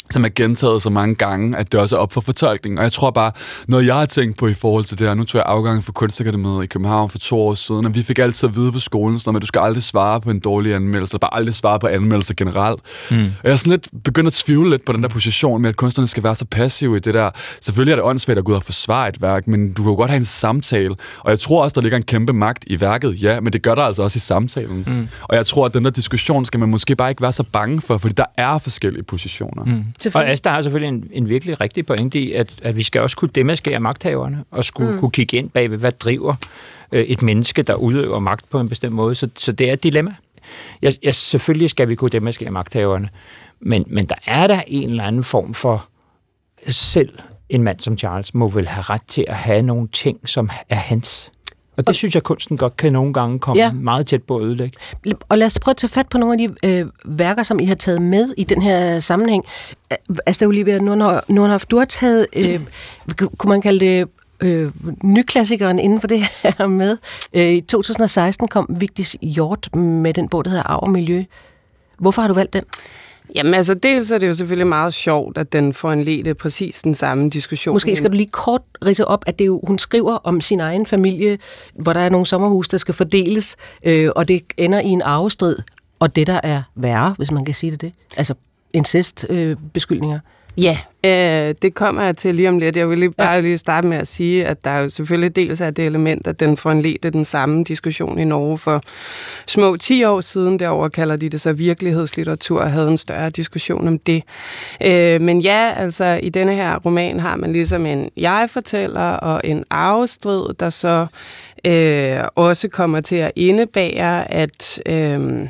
som er gentaget så mange gange, at det også er op for fortolkning. Og jeg tror bare, noget jeg har tænkt på i forhold til det her, nu tog jeg afgangen for Kunstakademiet i København for to år siden, og vi fik altid at vide på skolen, sådan, at du skal aldrig svare på en dårlig anmeldelse, eller bare aldrig svare på anmeldelser generelt. Mm. Og jeg er sådan lidt begyndt at tvivle lidt på den der position med, at kunstnerne skal være så passive i det der. Selvfølgelig er det åndssvagt at gå ud og forsvare et værk, men du kan jo godt have en samtale. Og jeg tror også, der ligger en kæmpe magt i værket, ja, men det gør der altså også i samtalen. Mm. Og jeg tror, at den der diskussion skal man måske bare ikke være så bange for, fordi der er forskellige positioner. Mm. Og Asta har selvfølgelig en, en virkelig rigtig pointe i, at, at vi skal også kunne demaskere magthaverne, og skulle mm. kunne kigge ind bag ved, hvad driver øh, et menneske, der udøver magt på en bestemt måde. Så, så det er et dilemma. Jeg, jeg, selvfølgelig skal vi kunne demaskere magthaverne, men, men der er der en eller anden form for selv en mand som Charles må vel have ret til at have nogle ting, som er hans. Og det synes jeg, kunsten godt kan nogle gange komme ja. meget tæt på at ødelægge. Og lad os prøve at tage fat på nogle af de øh, værker, som I har taget med i den her sammenhæng. Altså, Olivia Nordenhof, du har taget, øh, kunne man kalde det, øh, nyklassikeren inden for det her med. Øh, I to tusind og seksten kom Vigdis Hjorth med den bog, der hedder Arv og Miljø. Hvorfor har du valgt den? Jamen altså, dels er det jo selvfølgelig meget sjovt, at den foranledte præcis den samme diskussion. Måske skal du lige kort ridse op, at det jo, hun skriver om sin egen familie, hvor der er nogle sommerhus, der skal fordeles, øh, og det ender i en arvestrid, og det der er værre, hvis man kan sige det det. Altså incest-beskyldninger. Øh, beskyldninger. Ja, øh, det kommer jeg til lige om lidt. Jeg vil lige, bare ja. lige starte med at sige, at der jo selvfølgelig dels er det element, at den foranledte den samme diskussion i Norge for små ti år siden. Derover kalder de det så virkelighedslitteratur, og havde en større diskussion om det. Øh, men ja, altså i denne her roman har man ligesom en jeg-fortæller og en arvestrid, der så øh, også kommer til at indebære, at Øh,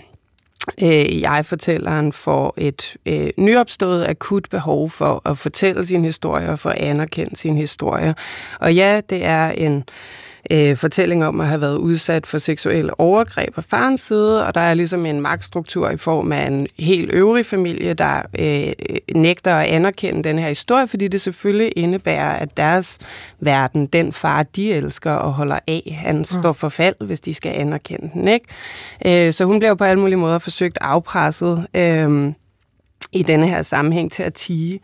jeg-fortælleren får et øh, nyopstået akut behov for at fortælle sin historie og for at anerkende sin historie. Og ja, det er en øh, fortælling om at have været udsat for seksuelle overgreb på farens side, og der er ligesom en magtstruktur i form af en helt øvrig familie, der øh, nægter at anerkende den her historie, fordi det selvfølgelig indebærer, at deres verden, den far, de elsker og holder af, han står for fald, hvis de skal anerkende den, ikke? Øh, så hun bliver på alle mulige måder forsøgt afpresset øh, i denne her sammenhæng til at tie.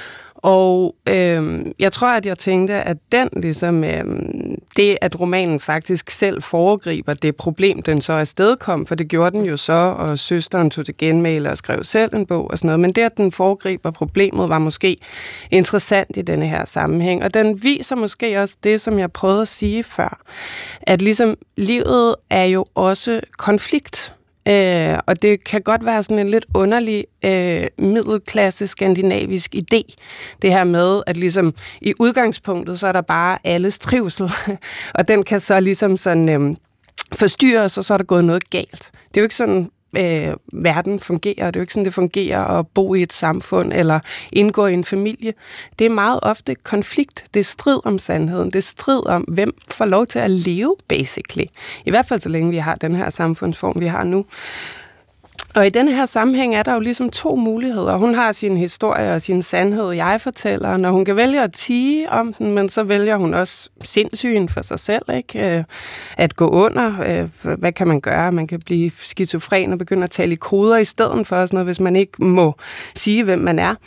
Og øh, jeg tror, at jeg tænkte, at den ligesom, øh, det, at romanen faktisk selv foregriber det problem, den så afstedkom, for det gjorde den jo så, og søsteren tog til genmæle og skrev selv en bog og sådan noget, men det, at den foregriber problemet, var måske interessant i denne her sammenhæng, og den viser måske også det, som jeg prøvede at sige før, at ligesom livet er jo også konflikt. Øh, og det kan godt være sådan en lidt underlig øh, middelklasse skandinavisk idé. Det her med, at ligesom i udgangspunktet, så er der bare alles trivsel. Og den kan så ligesom sådan øh, forstyrres, og så er der gået noget galt. Det er jo ikke sådan, øh, verden fungerer. Det er jo ikke sådan, det fungerer at bo i et samfund eller indgå i en familie. Det er meget ofte konflikt. Det er strid om sandheden. Det er strid om, hvem får lov til at leve, basically. I hvert fald så længe vi har den her samfundsform, vi har nu. Og i denne her sammenhæng er der jo ligesom to muligheder. Hun har sin historie og sin sandhed, jeg fortæller, når hun kan vælge at tie om den, men så vælger hun også sindssygen for sig selv, ikke? At gå under. Hvad kan man gøre? Man kan blive skizofren og begynde at tale i koder i stedet for sådan noget, hvis man ikke må sige, hvem man er.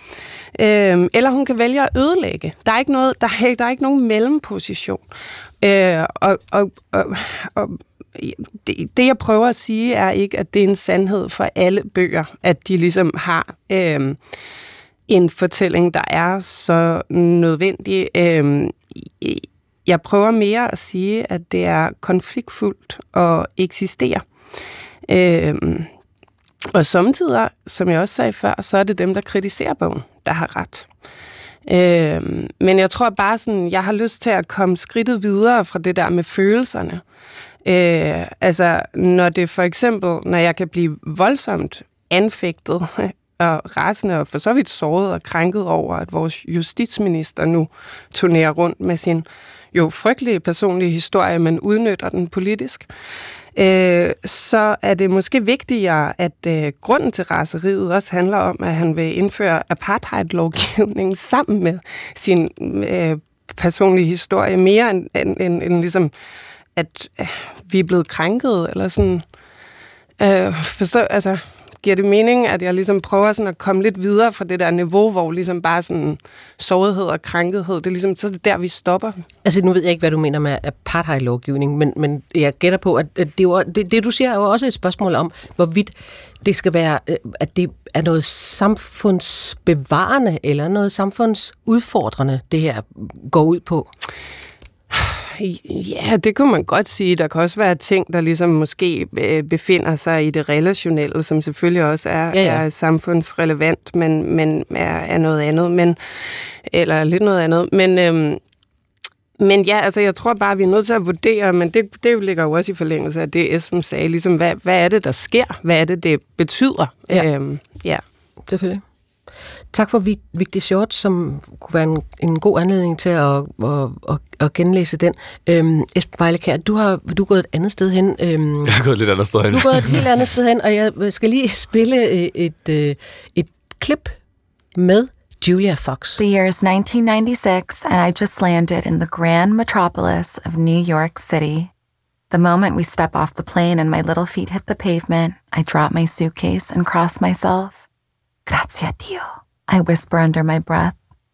Eller hun kan vælge at ødelægge. Der er ikke, noget, der er, der er ikke nogen mellemposition. Og, og, og, og Det, det, jeg prøver at sige, er ikke, at det er en sandhed for alle bøger, at de ligesom har øh, en fortælling, der er så nødvendig. Øh, jeg prøver mere at sige, at det er konfliktfuldt at eksistere. Øh, og samtidig, som jeg også sagde før, så er det dem, der kritiserer bogen, der har ret. Øh, men jeg tror bare sådan, jeg har lyst til at komme skridtet videre fra det der med følelserne. Øh, altså, når det for eksempel, når jeg kan blive voldsomt anfægtet og rasende og for så vidt såret og krænket over, at vores justitsminister nu turnerer rundt med sin jo frygtelige personlige historie, men udnytter den politisk, øh, så er det måske vigtigere, at øh, grunden til raseriet også handler om, at han vil indføre apartheid-lovgivningen sammen med sin øh, personlige historie, mere end, end, end, end ligesom at øh, vi er blevet krænket, eller sådan, øh, forstå, altså, giver det mening, at jeg ligesom prøver sådan at komme lidt videre fra det der niveau, hvor ligesom bare sådan sårighed og krænkethed, det er ligesom så er det der, vi stopper. Altså, nu ved jeg ikke, hvad du mener med apartheid-lovgivning, men, men jeg gætter på, at det, jo, det, det, du siger, er jo også et spørgsmål om, hvorvidt det skal være, at det er noget samfundsbevarende eller noget samfundsudfordrende, det her går ud på. Ja, det kunne man godt sige. Der kan også være ting, der ligesom måske befinder sig i det relationelle, som selvfølgelig også er, ja, ja. er samfundsrelevant, men, men er, er noget andet, men, eller lidt noget andet. Men, øhm, men ja, altså jeg tror bare, vi er nødt til at vurdere, men det, det ligger jo også i forlængelse af det, Esben sagde, ligesom hvad, hvad er det, der sker? Hvad er det, det betyder? Ja, øhm, ja. Selvfølgelig. Tak for Vigdis Hjorth, som kunne være en, en god anledning til at, at, at, at genlæse den. Øhm, Esben Vejlekær, du har du er gået et andet sted hen. Øhm, jeg har gået et lidt andet sted hen. Du har gået et helt andet sted hen, og jeg skal lige spille et, et, et klip med Julia Fox. The year is nineteen ninety-six, and I just landed in the grand metropolis of New York City. The moment we step off the plane and my little feet hit the pavement, I drop my suitcase and cross myself. Grazie a Dio, I whisper under my breath.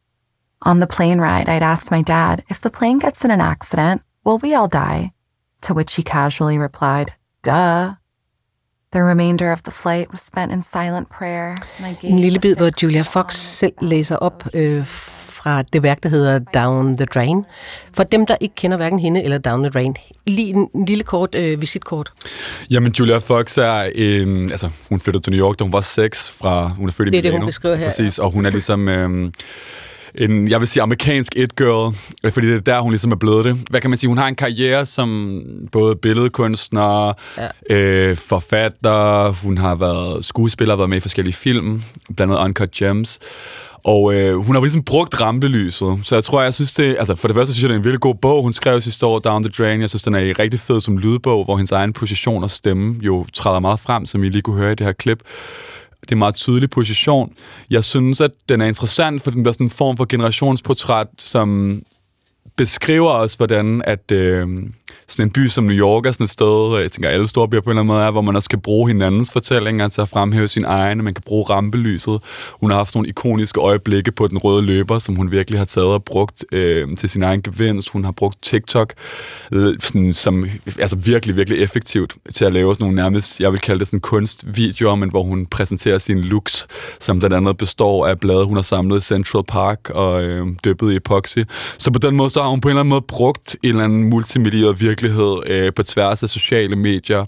On the plane ride, I'd asked my dad, if the plane gets in an accident, will we all die? To which he casually replied, duh. The remainder of the flight was spent in silent prayer. En lille bid, hvor Julia Fox selv læser op øh, fra det værk, der hedder Down the Drain. For dem, der ikke kender hverken hende eller Down the Drain, lige en, en lille kort øh, visitkort. Jamen, Julia Fox er en... Altså, hun flyttede til New York, da hun var seks, fra... Hun er født i Milano. Det er det, hun beskriver her. Præcis, og hun er ligesom... Øh, en, jeg vil sige, amerikansk it-girl, fordi det er der, hun ligesom er blevet det. Hvad kan man sige? Hun har en karriere som både billedkunstner, ja. øh, forfatter, hun har været skuespiller, været med i forskellige film, blandt andet Uncut Gems. Og øh, hun har ligesom brugt rampelyset, så jeg tror, jeg synes det... Altså, for det første synes jeg, det er en virkelig god bog. Hun skrev sidste år Down the Drain. Jeg synes, den er rigtig fed som lydbog, hvor hendes egen position og stemme jo træder meget frem, som I lige kunne høre i det her klip. Det er en meget tydelig position. Jeg synes, at den er interessant, for den bliver sådan en form for generationsportræt, som beskriver også, hvordan at øh, sådan en by som New York er sådan et sted, jeg tænker, alle store byer på en eller anden måde er, hvor man også kan bruge hinandens fortællinger til at fremhæve sin egen, man kan bruge rampelyset. Hun har haft nogle ikoniske øjeblikke på den røde løber, som hun virkelig har taget og brugt øh, til sin egen gevinst. Hun har brugt TikTok øh, sådan, som altså virkelig, virkelig effektivt til at lave sådan nogle nærmest, jeg vil kalde det sådan kunstvideoer, men hvor hun præsenterer sine looks, som blandt andet består af blade, hun har samlet i Central Park og øh, dyppet i epoxy. Så på den måde så har hun på en eller anden måde brugt en eller anden multimedieret virkelighed øh, på tværs af sociale medier.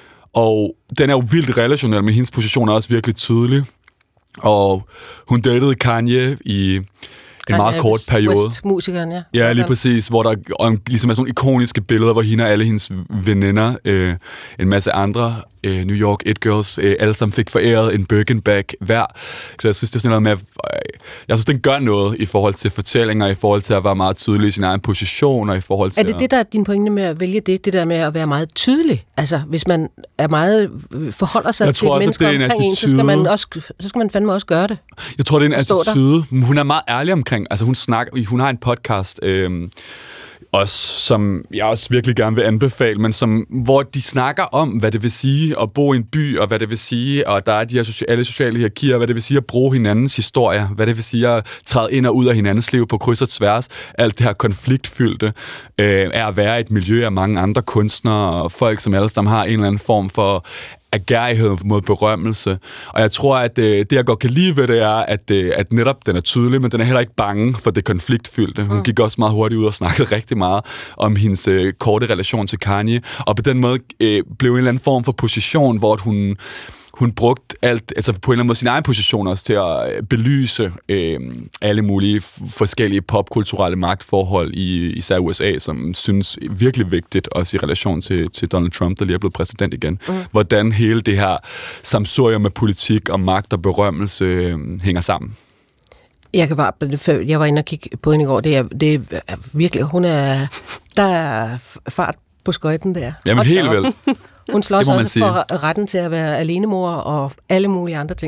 Og den er jo vildt relationel, men hendes position er også virkelig tydelig. Og hun datede Kanye i en meget kort periode. West-musikeren, ja. Ja, lige præcis, hvor der ligesom er sådan nogle ikoniske billeder, hvor hende og alle hendes veninder, øh, en masse andre øh, New York it-girls, øh, alle sammen fik foræret en Birkenbag hver. Så jeg synes, det er sådan noget med, øh, jeg synes, den gør noget i forhold til fortællinger, i forhold til at være meget tydelig i sin egen position, og i forhold til... Er det det, der er din pointe med at vælge det, det der med at være meget tydelig? Altså, hvis man er meget, forholder sig jeg til tror, mennesker en omkring en, så skal, man også, så skal man fandme også gøre det. Jeg tror, det er en attitude. Hun er meget ærlig omkring, altså hun snakker, hun har en podcast, øh, også, som jeg også virkelig gerne vil anbefale, men som, hvor de snakker om, hvad det vil sige at bo i en by, og hvad det vil sige, og der er de her sociale, alle sociale hierarkier, hvad det vil sige at bruge hinandens historier, hvad det vil sige at træde ind og ud af hinandens liv på kryds og tværs, alt det her konfliktfyldte, øh, er at være i et miljø af mange andre kunstnere og folk, som alle sammen har en eller anden form for agerighed mod berømmelse. Og jeg tror, at øh, det, jeg godt kan lide ved det, er, at, øh, at netop den er tydelig, men den er heller ikke bange for det konfliktfyldte. Hun gik også meget hurtigt ud og snakkede rigtig meget om hendes øh, korte relation til Kanye, og på den måde øh, blev en eller anden form for position, hvor hun Hun brugte alt, altså på en eller anden måde sin egen position også til at belyse øh, alle mulige forskellige popkulturelle magtforhold i især U S A, som synes virkelig vigtigt, også i relation til, til Donald Trump, der lige er blevet præsident igen. Mm. Hvordan hele det her samsurium med politik og magt og berømmelse øh, hænger sammen. Jeg kan bare, jeg var inde og kigge på hende i går, det er, det er virkelig, hun er, der er fart på skøjten der. Jamen helt vel. Hun slår sig også for retten til at være alenemor og alle mulige andre ting.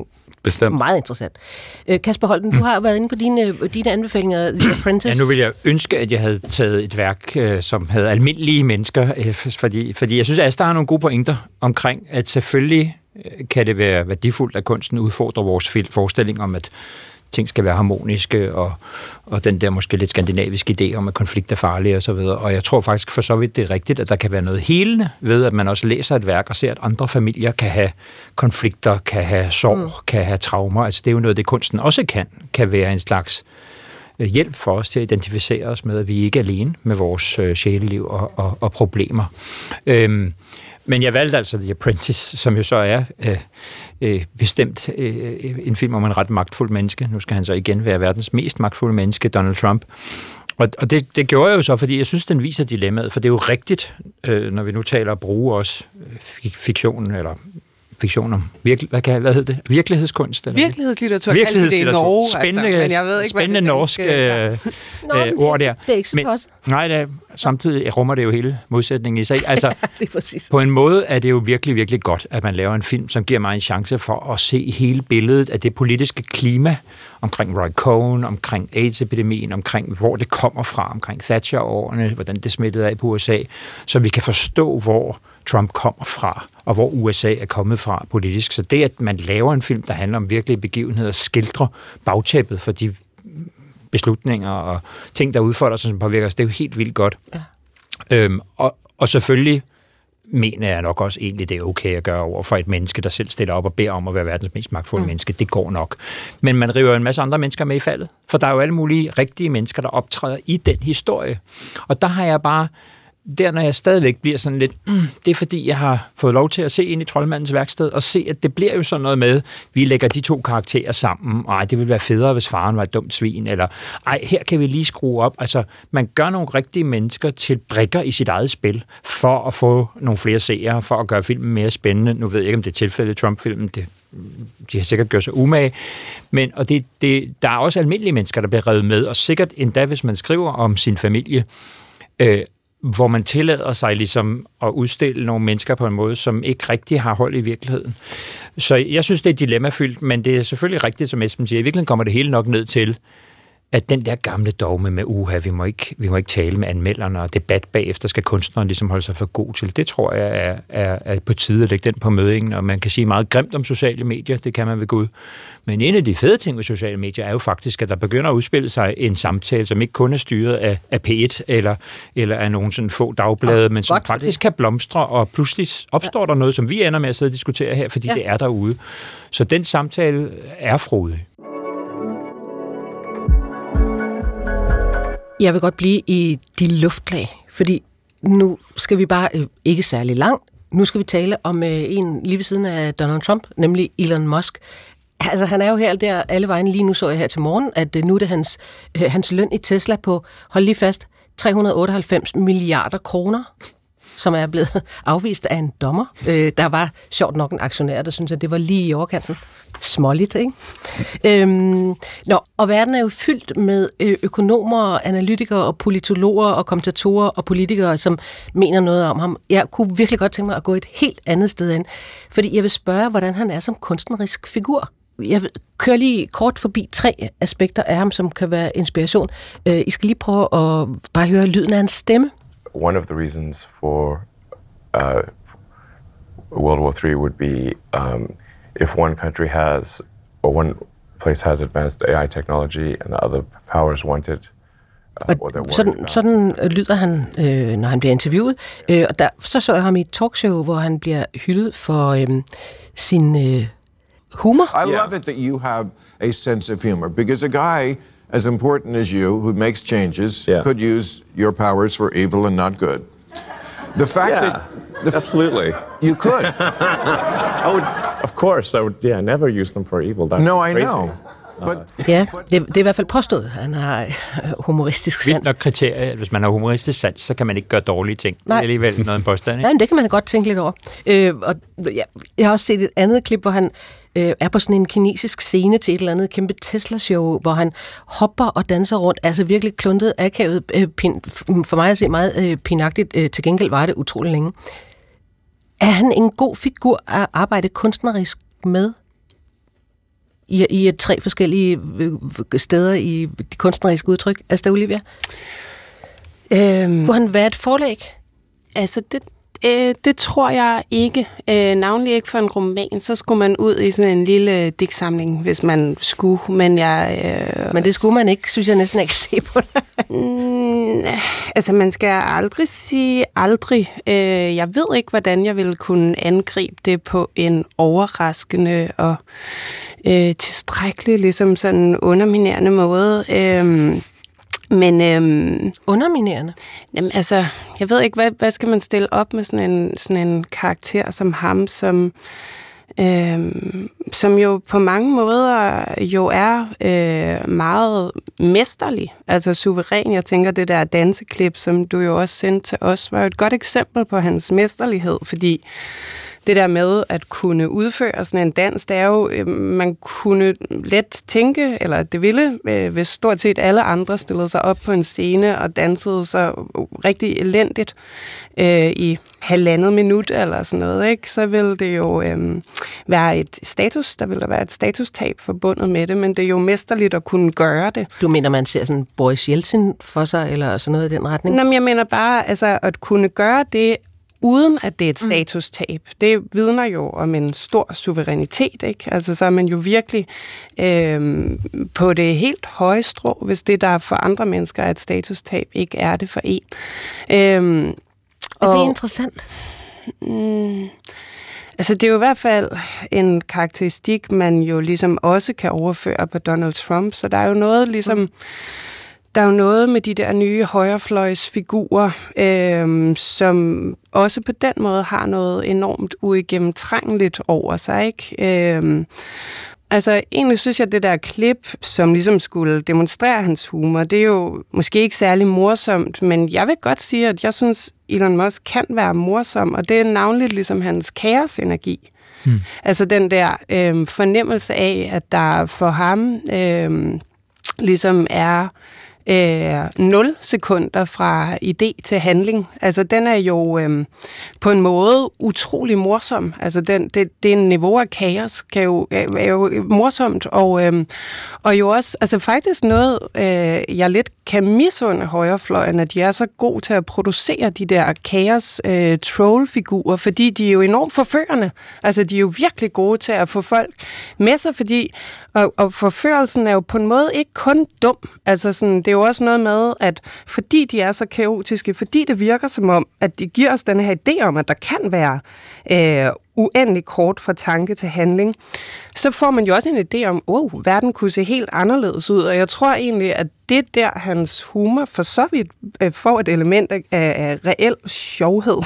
Bestemt. Meget interessant. Øh, Kasper Holten, du har været inde på dine, dine anbefalinger, The Apprentice. Ja, nu vil jeg ønske, at jeg havde taget et værk, øh, som havde almindelige mennesker, øh, fordi, fordi jeg synes, at Asta har nogle gode pointer omkring, at selvfølgelig øh, kan det være værdifuldt, at kunsten udfordrer vores forestilling om, at ting skal være harmoniske, og, og den der måske lidt skandinaviske idé om, at konflikt er farlig og så videre. Og jeg tror faktisk for så vidt, det er rigtigt, at der kan være noget helende ved, at man også læser et værk og ser, at andre familier kan have konflikter, kan have sorg, mm. kan have traumer. Altså det er jo noget, det kunsten også kan, kan være en slags hjælp for os til at identificere os med, at vi ikke er alene med vores øh, sjæleliv og, og, og problemer. Øhm, Men jeg valgte altså The Apprentice, som jo så er øh, øh, bestemt øh, en film om en ret magtfuld menneske. Nu skal han så igen være verdens mest magtfulde menneske, Donald Trump. Og, og det, det gjorde jeg jo så, fordi jeg synes, den viser dilemmaet. For det er jo rigtigt, øh, når vi nu taler at bruge også fiktionen, eller fiktion om virkelig, hvad, kan, hvad hedder det? Virkelighedskunst? Eller Virkelighedslitteratur, Virkelighedslitteratur. Det i Norge. Spændende, altså, men jeg ved ikke, spændende norsk øh, Nå, øh, ord der. Det er ikke så men, også. Nej, det, samtidig rummer det jo hele modsætningen i sig. Altså, det er præcis. På en måde er det jo virkelig, virkelig godt, at man laver en film, som giver mig en chance for at se hele billedet af det politiske klima omkring Roy Cohn, omkring AIDS-epidemien, omkring hvor det kommer fra, omkring Thatcher-årene, hvordan det smittede af på U S A, så vi kan forstå, hvor Trump kommer fra, og hvor U S A er kommet fra politisk. Så det, at man laver en film, der handler om virkelige begivenheder, skildrer bagtæppet for de beslutninger og ting, der udfordrer sig, som påvirker os, det er jo helt vildt godt. Ja. Øhm, og, og selvfølgelig mener jeg nok også egentlig, det er okay at gøre over for et menneske, der selv stiller op og beder om at være verdens mest magtfulde mm. menneske. Det går nok. Men man river en masse andre mennesker med i faldet, for der er jo alle mulige rigtige mennesker, der optræder i den historie. Og der har jeg bare der, når jeg stadigvæk bliver sådan lidt, mm, det er fordi, jeg har fået lov til at se ind i Troldmandens værksted, og se, at det bliver jo sådan noget med, vi lægger de to karakterer sammen, og ej, det ville være federe, hvis faren var et dumt svin, eller ej, her kan vi lige skrue op. Altså, man gør nogle rigtige mennesker til brikker i sit eget spil, for at få nogle flere seere, for at gøre filmen mere spændende. Nu ved jeg ikke, om det er tilfældet i Trump-filmen, det de har sikkert gjort sig umage, men og det, det, der er også almindelige mennesker, der bliver revet med, og sikkert endda, hvis man skriver om sin familie, øh, hvor man tillader sig ligesom at udstille nogle mennesker på en måde, som ikke rigtig har hold i virkeligheden. Så jeg synes, det er dilemmafyldt, men det er selvfølgelig rigtigt, som Esben siger. I virkeligheden kommer det hele nok ned til, at den der gamle dogme med uha, vi må ikke, vi må ikke tale med anmelderne, og debat bagefter skal kunstneren ligesom holde sig for god til. Det tror jeg er, er, er på tide at lægge den på mødingen, og man kan sige meget grimt om sociale medier, det kan man ved Gud. Men en af de fede ting ved sociale medier er jo faktisk, at der begynder at udspille sig en samtale, som ikke kun er styret af, af P et eller, eller af nogle sådan få dagblade, oh, men som faktisk kan blomstre, og pludselig opstår ja. der noget, som vi ender med at sidde og diskutere her, fordi ja. det er derude. Så den samtale er frodig. Jeg vil godt blive i de luftlag, fordi nu skal vi bare øh, ikke særlig langt. Nu skal vi tale om øh, en lige ved siden af Donald Trump, nemlig Elon Musk. Altså, han er jo her der alle vejen. Lige nu så jeg her til morgen, at øh, nu er det hans, øh, hans løn i Tesla på, hold lige fast, tre hundrede og otteoghalvfems milliarder kroner, som er blevet afvist af en dommer. Øh, der var sjovt nok en aktionær, der synes, at det var lige i overkanten. Småligt, ikke? Øhm, nå, og verden er jo fyldt med økonomer, analytikere og politologer og kommentatorer og politikere, som mener noget om ham. Jeg kunne virkelig godt tænke mig at gå et helt andet sted hen, fordi jeg vil spørge, hvordan han er som kunstnerisk figur. Jeg kører lige kort forbi tre aspekter af ham, som kan være inspiration. I skal lige prøve at bare høre lyden af hans stemme. One of the reasons for uh, World War Three would be um, if one country has, or one place has advanced A I technology, and the other powers want it. Uh, og sådan, sådan lyder han, øh, når han bliver interviewet. Øh, og der, så så jeg ham i et talkshow, hvor han bliver hyldet for øh, sin øh, humor. I love it that you have a sense of humor, because a guy as important as you, who makes changes, yeah. could use your powers for evil and not good. The fact yeah, that... The f- absolutely. You could. I would, of course, I would, yeah, never use them for evil. That's no, I crazy. know. But, ja, det, det er i hvert fald påstået, han har humoristisk sans. Vildt nok kriterie, at hvis man har humoristisk sans, så kan man ikke gøre dårlige ting. Nej. Det er alligevel noget en påstand, ikke? Ja, men det kan man godt tænke lidt over. Øh, og, ja, jeg har også set et andet klip, hvor han øh, er på sådan en kinesisk scene til et eller andet kæmpe Tesla-show, hvor han hopper og danser rundt, altså virkelig kluntet, akavet, øh, pin, for mig at se meget øh, pinagtigt, øh, til gengæld var det utrolig længe. Er han en god figur at arbejde kunstnerisk med? I, I er tre forskellige steder i de kunstneriske udtryk. Asta Olivia? Øhm, Kunne han være et forlæg? Altså, det, øh, det tror jeg ikke. Øh, navnlig ikke for en roman. Så skulle man ud i sådan en lille digtsamling, hvis man skulle. Men, jeg, øh, men det skulle man ikke, synes jeg næsten ikke se på det. mm, altså, man skal aldrig sige aldrig. Øh, jeg ved ikke, hvordan jeg ville kunne angribe det på en overraskende og øh, tilstrækkelig, ligesom sådan underminerende måde. Øh, Men øhm, underminerende? Jamen, altså, jeg ved ikke, hvad, hvad skal man stille op med sådan en, sådan en karakter som ham, som, øhm, som jo på mange måder jo er øh, meget mesterlig, altså suveræn. Jeg tænker, det der danseklip, som du jo også sendte til os, var jo et godt eksempel på hans mesterlighed, fordi det der med at kunne udføre sådan en dans, det er jo, øh, man kunne let tænke, eller det ville, øh, hvis stort set alle andre stillede sig op på en scene og dansede så rigtig elendigt øh, i halvandet minut eller sådan noget, ikke? Så ville det jo øh, være et status, der ville der være et statustab forbundet med det, men det er jo mesterligt at kunne gøre det. Du mener, man ser sådan Boris Jeltsin for sig, eller sådan noget i den retning? Nå, men jeg mener bare, altså at kunne gøre det, uden at det er et statustab. Det vidner jo om en stor suverænitet, ikke? Altså, så er man jo virkelig øh, på det helt høje strå, hvis det, der for andre mennesker er et statustab, ikke er det for en. Øh, er det interessant? Mm, altså, det er jo i hvert fald en karakteristik, man jo ligesom også kan overføre på Donald Trump, så der er jo noget ligesom... Mm. Der er jo noget med de der nye højrefløjsfigurer, øh, som også på den måde har noget enormt uigennemtrængeligt over sig, ikke? Øh, altså, egentlig synes jeg, at det der klip, som ligesom skulle demonstrere hans humor, det er jo måske ikke særlig morsomt, men jeg vil godt sige, at jeg synes, Elon Musk kan være morsom, og det er navnligt ligesom hans kaosenergi. Hmm. Altså den der øh, fornemmelse af, at der for ham øh, ligesom er... Øh, nul sekunder fra idé til handling. Altså, den er jo øh, på en måde utrolig morsom. Altså, den, det, det er en niveau af kaos, kan jo, er jo morsomt, og, øh, og jo også, altså faktisk noget, øh, jeg lidt kan misunde højrefløjen, at de er så gode til at producere de der kaos-troll-figurer, fordi de er jo enormt forførende. Altså, de er jo virkelig gode til at få folk med sig, fordi Og, og forførelsen er jo på en måde ikke kun dum. Altså sådan, det er jo også noget med, at fordi de er så kaotiske, fordi det virker som om, at de giver os den her idé om, at der kan være øh, uendelig kort fra tanke til handling, så får man jo også en idé om, åh, oh, verden kunne se helt anderledes ud. Og jeg tror egentlig, at det der, hans humor for så vidt øh, får et element af, af reel sjovhed,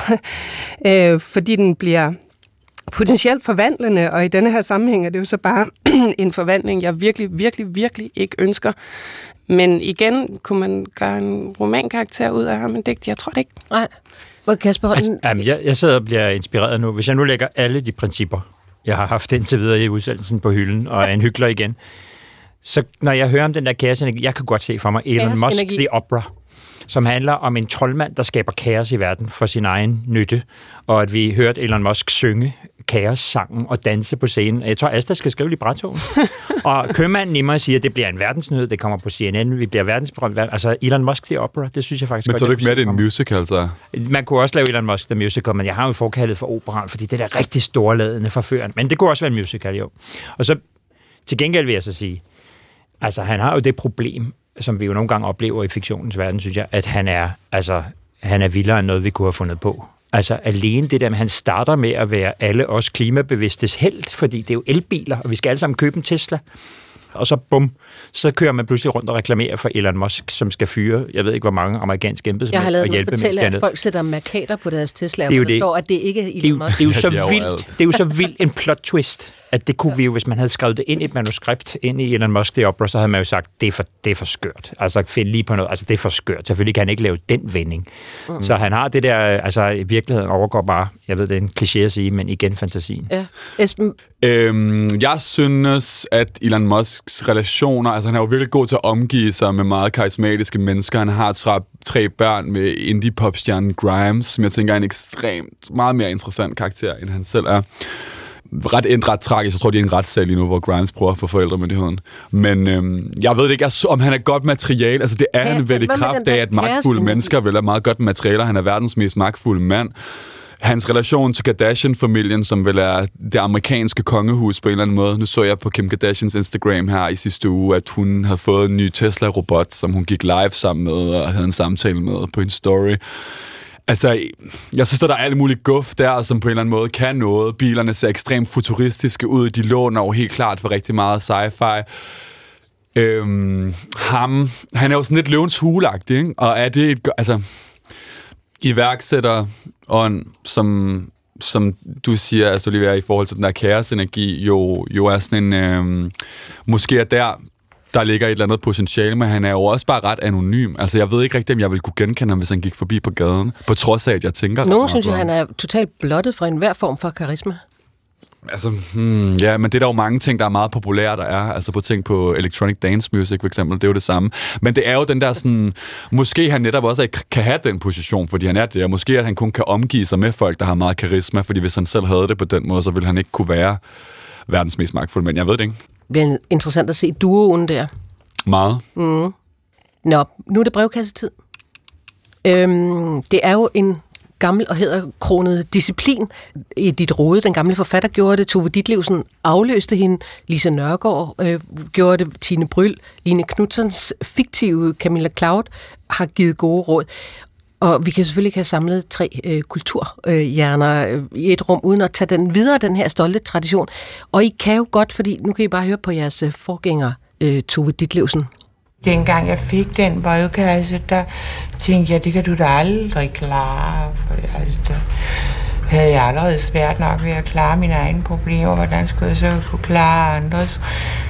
øh, fordi den bliver... potentielt forvandlende, og i denne her sammenhæng er det jo så bare en forvandling, jeg virkelig, virkelig, virkelig ikke ønsker. Men igen, kunne man gøre en romankarakter ud af ham, men det, jeg tror det ikke. Nej. Hvor Kasper Holten... Altså, jamen, jeg, jeg sidder og bliver inspireret nu. Hvis jeg nu lægger alle de principper, jeg har haft indtil videre i udsendelsen på hylden, og er en hyggelig igen, så når jeg hører om den der kaosenergi, jeg kan godt se for mig Elon Musk, The Opera, som handler om en troldmand, der skaber kaos i verden for sin egen nytte, og at vi hørte Elon Musk synge kaos-sangen og danse på scenen. Jeg tror, Asta skal skrive librettoen. Og købmanden i mig siger, at det bliver en verdensnyhed, det kommer på C N N, vi bliver verdensberømt. Altså, Elon Musk The Opera, det synes jeg faktisk men godt. Men tror du ikke med, det er en musical, så? Man kunne også lave Elon Musk The Musical, men jeg har jo forkaldet for operaen, fordi det er der rigtig storladende forførende. Men det kunne også være en musical, jo. Og så til gengæld vil jeg så sige, altså, han har jo det problem, som vi jo nogle gange oplever i fiktionens verden, synes jeg, at han er, altså, han er vildere end noget, vi kunne have fundet på. Altså alene det der med, at han starter med at være alle os klimabevidstes helt, fordi det er jo elbiler, og vi skal alle sammen købe en Tesla. Og så bum, så kører man pludselig rundt og reklamerer for Elon Musk, som skal fyre, jeg ved ikke hvor mange amerikanske embedsmænd og hjælpe med. Jeg har lavet mig fortælle, at folk sætter markader på deres Tesla, hvor der det. står, at det ikke er Elon Musk. Det er jo så vildt, det er jo så vildt en plot twist, at det kunne vi jo, hvis man havde skrevet det ind i et manuskript, ind i Elon Musk The Opera, så havde man jo sagt, det er for, det er for skørt. Altså find lige på noget, altså det er for skørt. Selvfølgelig kan han ikke lave den vending. Mm. Så han har det der, altså i virkeligheden overgår bare, jeg ved det er en kliché at sige, men igen fantasien. Ja. Esben? Øhm, jeg synes, at Elon Musks relationer, altså han er jo virkelig god til at omgive sig med meget karismatiske mennesker. Han har tre, tre børn med indie-popstjernen Grimes, som jeg tænker er en ekstremt, meget mere interessant karakter, end han selv er. ret endt ret tragisk. Jeg tror, det er en retssag lige nu, hvor Grimes prøver at få forældremyndigheden. Men øhm, jeg ved ikke, altså, om han er godt materiale. Altså, det er ja, han vel i kraft af, at magtfulde mennesker vil have meget godt materiale. Han er verdens mest magtfulde mand. Hans relation til Kardashian-familien, som vel er det amerikanske kongehus på en eller anden måde. Nu så jeg på Kim Kardashians Instagram her i sidste uge, at hun havde fået en ny Tesla-robot, som hun gik live sammen med og havde en samtale med på en story. Altså, jeg synes, at der er alle mulige guf der, som på en eller anden måde kan noget. Bilerne ser ekstremt futuristiske ud. De låner jo helt klart for rigtig meget sci-fi. Øhm, ham, han er jo sådan lidt løvens hule-agtig, ikke? Og er det et, altså, iværksætter ånd, som, som du siger, altså Olivia, i forhold til den der kaosenergi, jo, jo er sådan en, øhm, måske er der, der ligger et eller andet potentiale, men han er jo også bare ret anonym. Altså, jeg ved ikke rigtigt, om jeg ville kunne genkende ham, hvis han gik forbi på gaden, på trods af, at jeg tænker... Nogen synes jo, han er totalt blottet for enhver form for karisma. Altså, hmm, ja, men det er der jo mange ting, der er meget populære, der er. Altså på ting på electronic dance music, for eksempel, det er jo det samme. Men det er jo den der sådan... Måske han netop også kan have den position, fordi han er det, og måske at han kun kan omgive sig med folk, der har meget karisma, fordi hvis han selv havde det på den måde, så ville han ikke kunne være verdens mest magtfulde, men jeg ved det ikke. Det er interessant at se duoen der. Meget. Mm. Nå, nu er det brevkassetid. Øhm, det er jo en gammel og hæderkronet disciplin. Edith Rode, den gamle forfatter, gjorde det. Tove Ditlevsen afløste hende. Lisa Nørgaard øh, gjorde det. Tine Bryl. Line Knudsons fiktive Camilla Cloud har givet gode råd. Og vi kan selvfølgelig ikke have samlet tre øh, kulturhjerner øh, i et rum, uden at tage den videre, den her stolte tradition. Og I kan jo godt, fordi nu kan I bare høre på jeres øh, forgænger, øh, Tove Ditlevsen. Dengang jeg fik den brevkasse, der tænkte jeg, det kan du da aldrig klare. For altså, havde jeg allerede svært nok ved at klare mine egne problemer. Hvordan skulle jeg så kunne klare andres?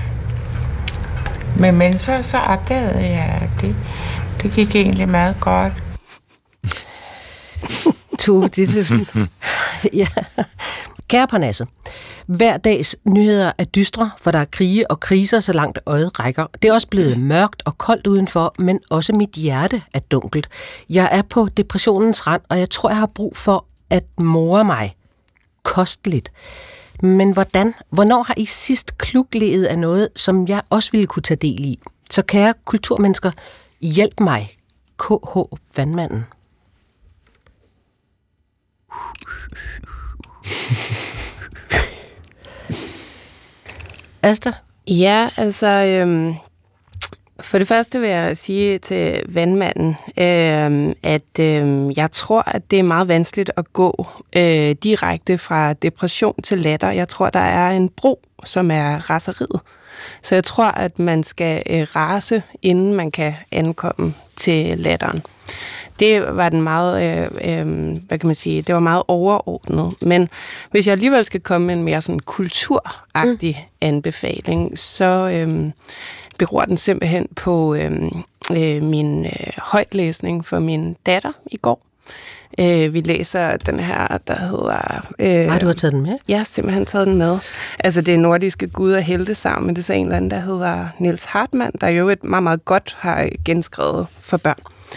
Men, men så, så opdagede jeg, at det, det gik egentlig meget godt. Tove Ditlevsen. Ja. Kære Parnasset, hver dags nyheder er dystre, for der er krige og kriser, så langt øjet rækker. Det er også blevet mørkt og koldt udenfor, men også mit hjerte er dunkelt. Jeg er på depressionens rand, og jeg tror, jeg har brug for at more mig kosteligt. Men hvordan? Hvornår har I sidst klugledet af noget, som jeg også ville kunne tage del i? Så kære kulturmennesker, hjælp mig. K H Vandmanden. Asta? Ja, altså, øhm, for det første vil jeg sige til Vandmanden, øhm, at øhm, jeg tror, at det er meget vanskeligt at gå øh, direkte fra depression til latter. Jeg tror, der er en bro, som er raseriet. Så jeg tror, at man skal øh, rase, inden man kan ankomme til latteren. Det var den meget, øh, øh, hvad kan man sige, det var meget overordnet. Men hvis jeg alligevel skal komme med en mere sådan kulturagtig mm. anbefaling, så øh, beror den simpelthen på øh, øh, min øh, højtlæsning for min datter i går. Øh, vi læser den her, der hedder... Øh, Har du har taget den med? Ja, simpelthen taget den med. Altså, det er nordiske gud og helte sammen, men det er så en eller anden, der hedder Niels Hartmann, der jo et meget, meget godt har genskrevet for børn.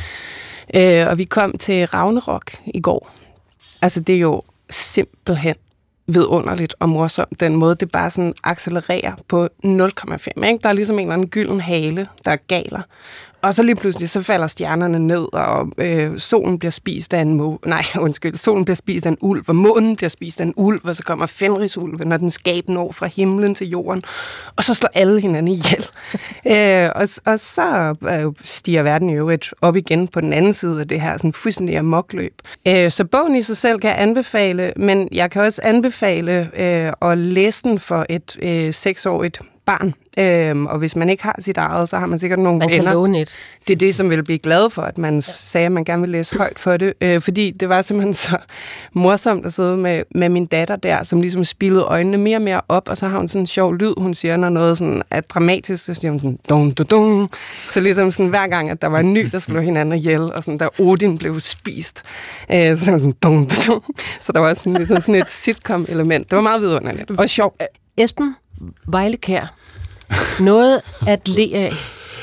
Øh, og vi kom til Ragnarok i går. Altså, det er jo simpelthen vidunderligt og morsomt. Den måde, det bare sådan accelererer på nul komma fem. Ikke? Der er ligesom en eller anden gylden hale, der galer. Og så lige pludselig, så falder stjernerne ned, og øh, solen bliver spist af en må... Nej, undskyld. Solen bliver spist af en ulv, og månen bliver spist af en ulv, og så kommer Fenrisulven, når den skab når fra himlen til jorden. Og så slår alle hinanden ihjel. øh, og, og så øh, stiger verden jo et op igen på den anden side af det her sådan fuldstændig amokløb. Øh, så bogen i sig selv kan jeg anbefale, men jeg kan også anbefale øh, at læse den for et øh, seksårigt barn. Øhm, og hvis man ikke har sit eget, så har man sikkert nogle man venner. Man kan låne et. Det er det, som vil blive glad for, at man ja. sagde, at man gerne vil læse højt for det. Øh, fordi det var simpelthen så morsomt at sidde med, med min datter der, som ligesom spillede øjnene mere og mere op, og så har hun sådan en sjov lyd, hun siger, når noget sådan er dramatisk, så siger hun sådan, dun, dun, dun. Så ligesom sådan hver gang, at der var en ny, der slog hinanden ihjel, og sådan, der Odin blev spist, øh, så sådan, dun, dun, dun. Så der var sådan, ligesom sådan et sitcom-element. Det var meget vidunderligt og sjovt. Esben Vejlekær, noget at le af.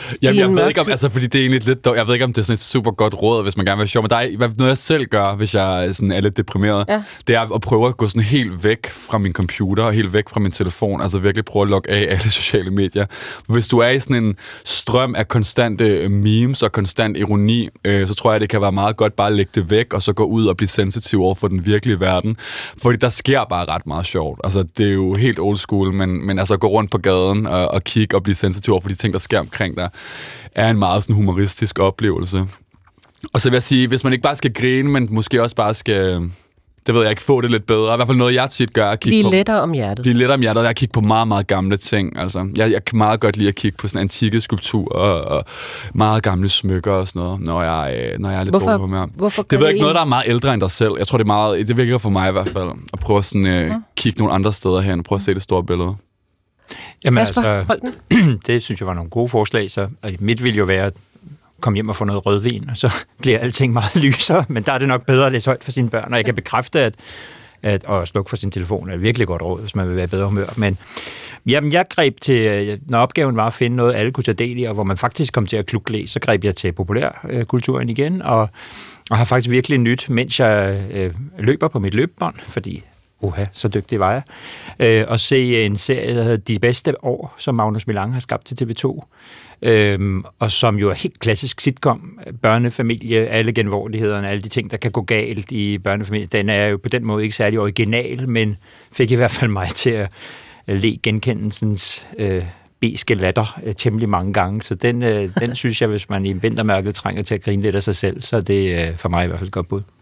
Jamen, jeg ved ikke om, altså, fordi det er egentlig lidt dog, jeg ved ikke, om det er sådan et super godt råd, hvis man gerne vil være sjov, men der er noget, jeg selv gør, hvis jeg sådan er lidt deprimeret, ja. Det er at prøve at gå sådan helt væk fra min computer og helt væk fra min telefon, altså virkelig prøve at logge af alle sociale medier. Hvis du er i sådan en strøm af konstante memes og konstant ironi, øh, så tror jeg, det kan være meget godt bare at lægge det væk, og så gå ud og blive sensitiv over for den virkelige verden, fordi der sker bare ret meget sjovt. Altså, det er jo helt old school, men, men altså gå rundt på gaden og, og kigge og blive sensitiv over for de ting, der sker omkring dig, er en meget sådan humoristisk oplevelse. Og så vil jeg sige, hvis man ikke bare skal grine, men måske også bare skal, det ved jeg ikke, få det lidt bedre. I hvert fald noget, jeg tit gør. At kigge blive på, lettere om hjertet. Blive lettere om hjertet, og jeg kigger på meget, meget gamle ting. Altså, jeg, jeg kan meget godt lide at kigge på sådan antikke skulpturer og, og meget gamle smykker og sådan noget, når jeg, når jeg er lidt hvorfor, dårlig humør. Hvorfor det er ikke noget, der er meget ældre end dig selv. Jeg tror, det er meget, det virker for mig i hvert fald, at prøve at sådan, øh, kigge nogle andre steder hen, og prøve at se det store billede. Jamen altså, det synes jeg var nogle gode forslag, så mit vil jo være at komme hjem og få noget rødvin, og så bliver alting meget lysere, men der er det nok bedre at læse højt for sine børn, og jeg kan bekræfte, at, at at slukke for sin telefon er virkelig godt råd, hvis man vil være i bedre humør, men jamen, jeg greb til, når opgaven var at finde noget, alle kunne tage del i, og hvor man faktisk kom til at klukle, så greb jeg til populærkulturen igen, og, og har faktisk virkelig nyt, mens jeg øh, løber på mit løbebånd, fordi uha, så dygtig var jeg, øh, og se en serie, der hedder De Bedste År, som Magnus Milang har skabt til T V to, øhm, og som jo er helt klassisk sitcom, børnefamilie, alle genvordighederne, alle de ting, der kan gå galt i børnefamilie. Den er jo på den måde ikke særlig original, men fik i hvert fald mig til at le genkendelsens øh, beske latter øh, temmelig mange gange, så den, øh, den synes jeg, hvis man i vintermørket trænger til at grine lidt af sig selv, så det er øh, for mig i hvert fald et godt bud.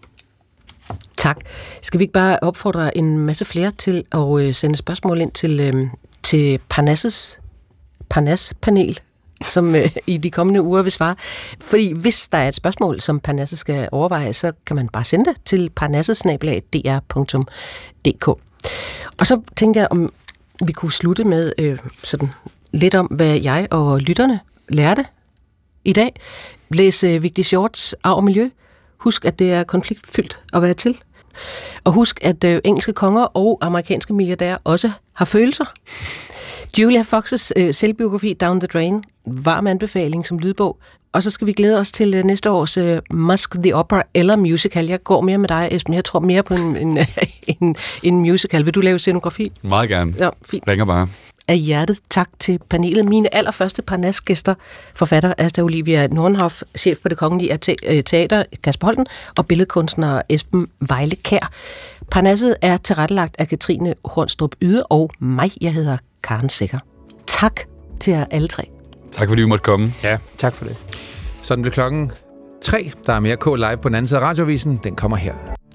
Tak. Skal vi ikke bare opfordre en masse flere til at øh, sende spørgsmål ind til, øh, til Parnasses Parnas-panel, som øh, i de kommende uger vil svare. Fordi hvis der er et spørgsmål, som Parnasse skal overveje, så kan man bare sende det til parnasses snabel-a d r punktum d k. Og så tænker jeg, om vi kunne slutte med øh, sådan lidt om, hvad jeg og lytterne lærte i dag. Læs øh, Vigdis Hjorts Arv og Miljø. Husk, at det er konfliktfyldt at være til. Og husk, at øh, engelske konger og amerikanske milliardærer også har følelser. Julia Fox's øh, selvbiografi Down the Drain, varm anbefaling som lydbog. Og så skal vi glæde os til øh, næste års øh, Musk the Opera eller musical. Jeg går mere med dig, Esben. Jeg tror mere på en, en, en, en musical. Vil du lave scenografi? Meget gerne. Ja, fint. Ringer bare. Af hjertet tak til panelet. Mine allerførste Parnas-gæster, forfatter Asta Olivia Nordenhoff, chef på Det Kongelige Teater Kasper Holten og billedkunstner Esben Vejle Kjær. Parnasset er tilrettelagt af Katrine Hornstrup Yde og mig. Jeg hedder Karen Sækker. Tak til jer alle tre. Tak fordi vi måtte komme. Ja, tak for det. Sådan blev klokken tre. Der er mere K live på den anden side af Radioavisen. Den kommer her.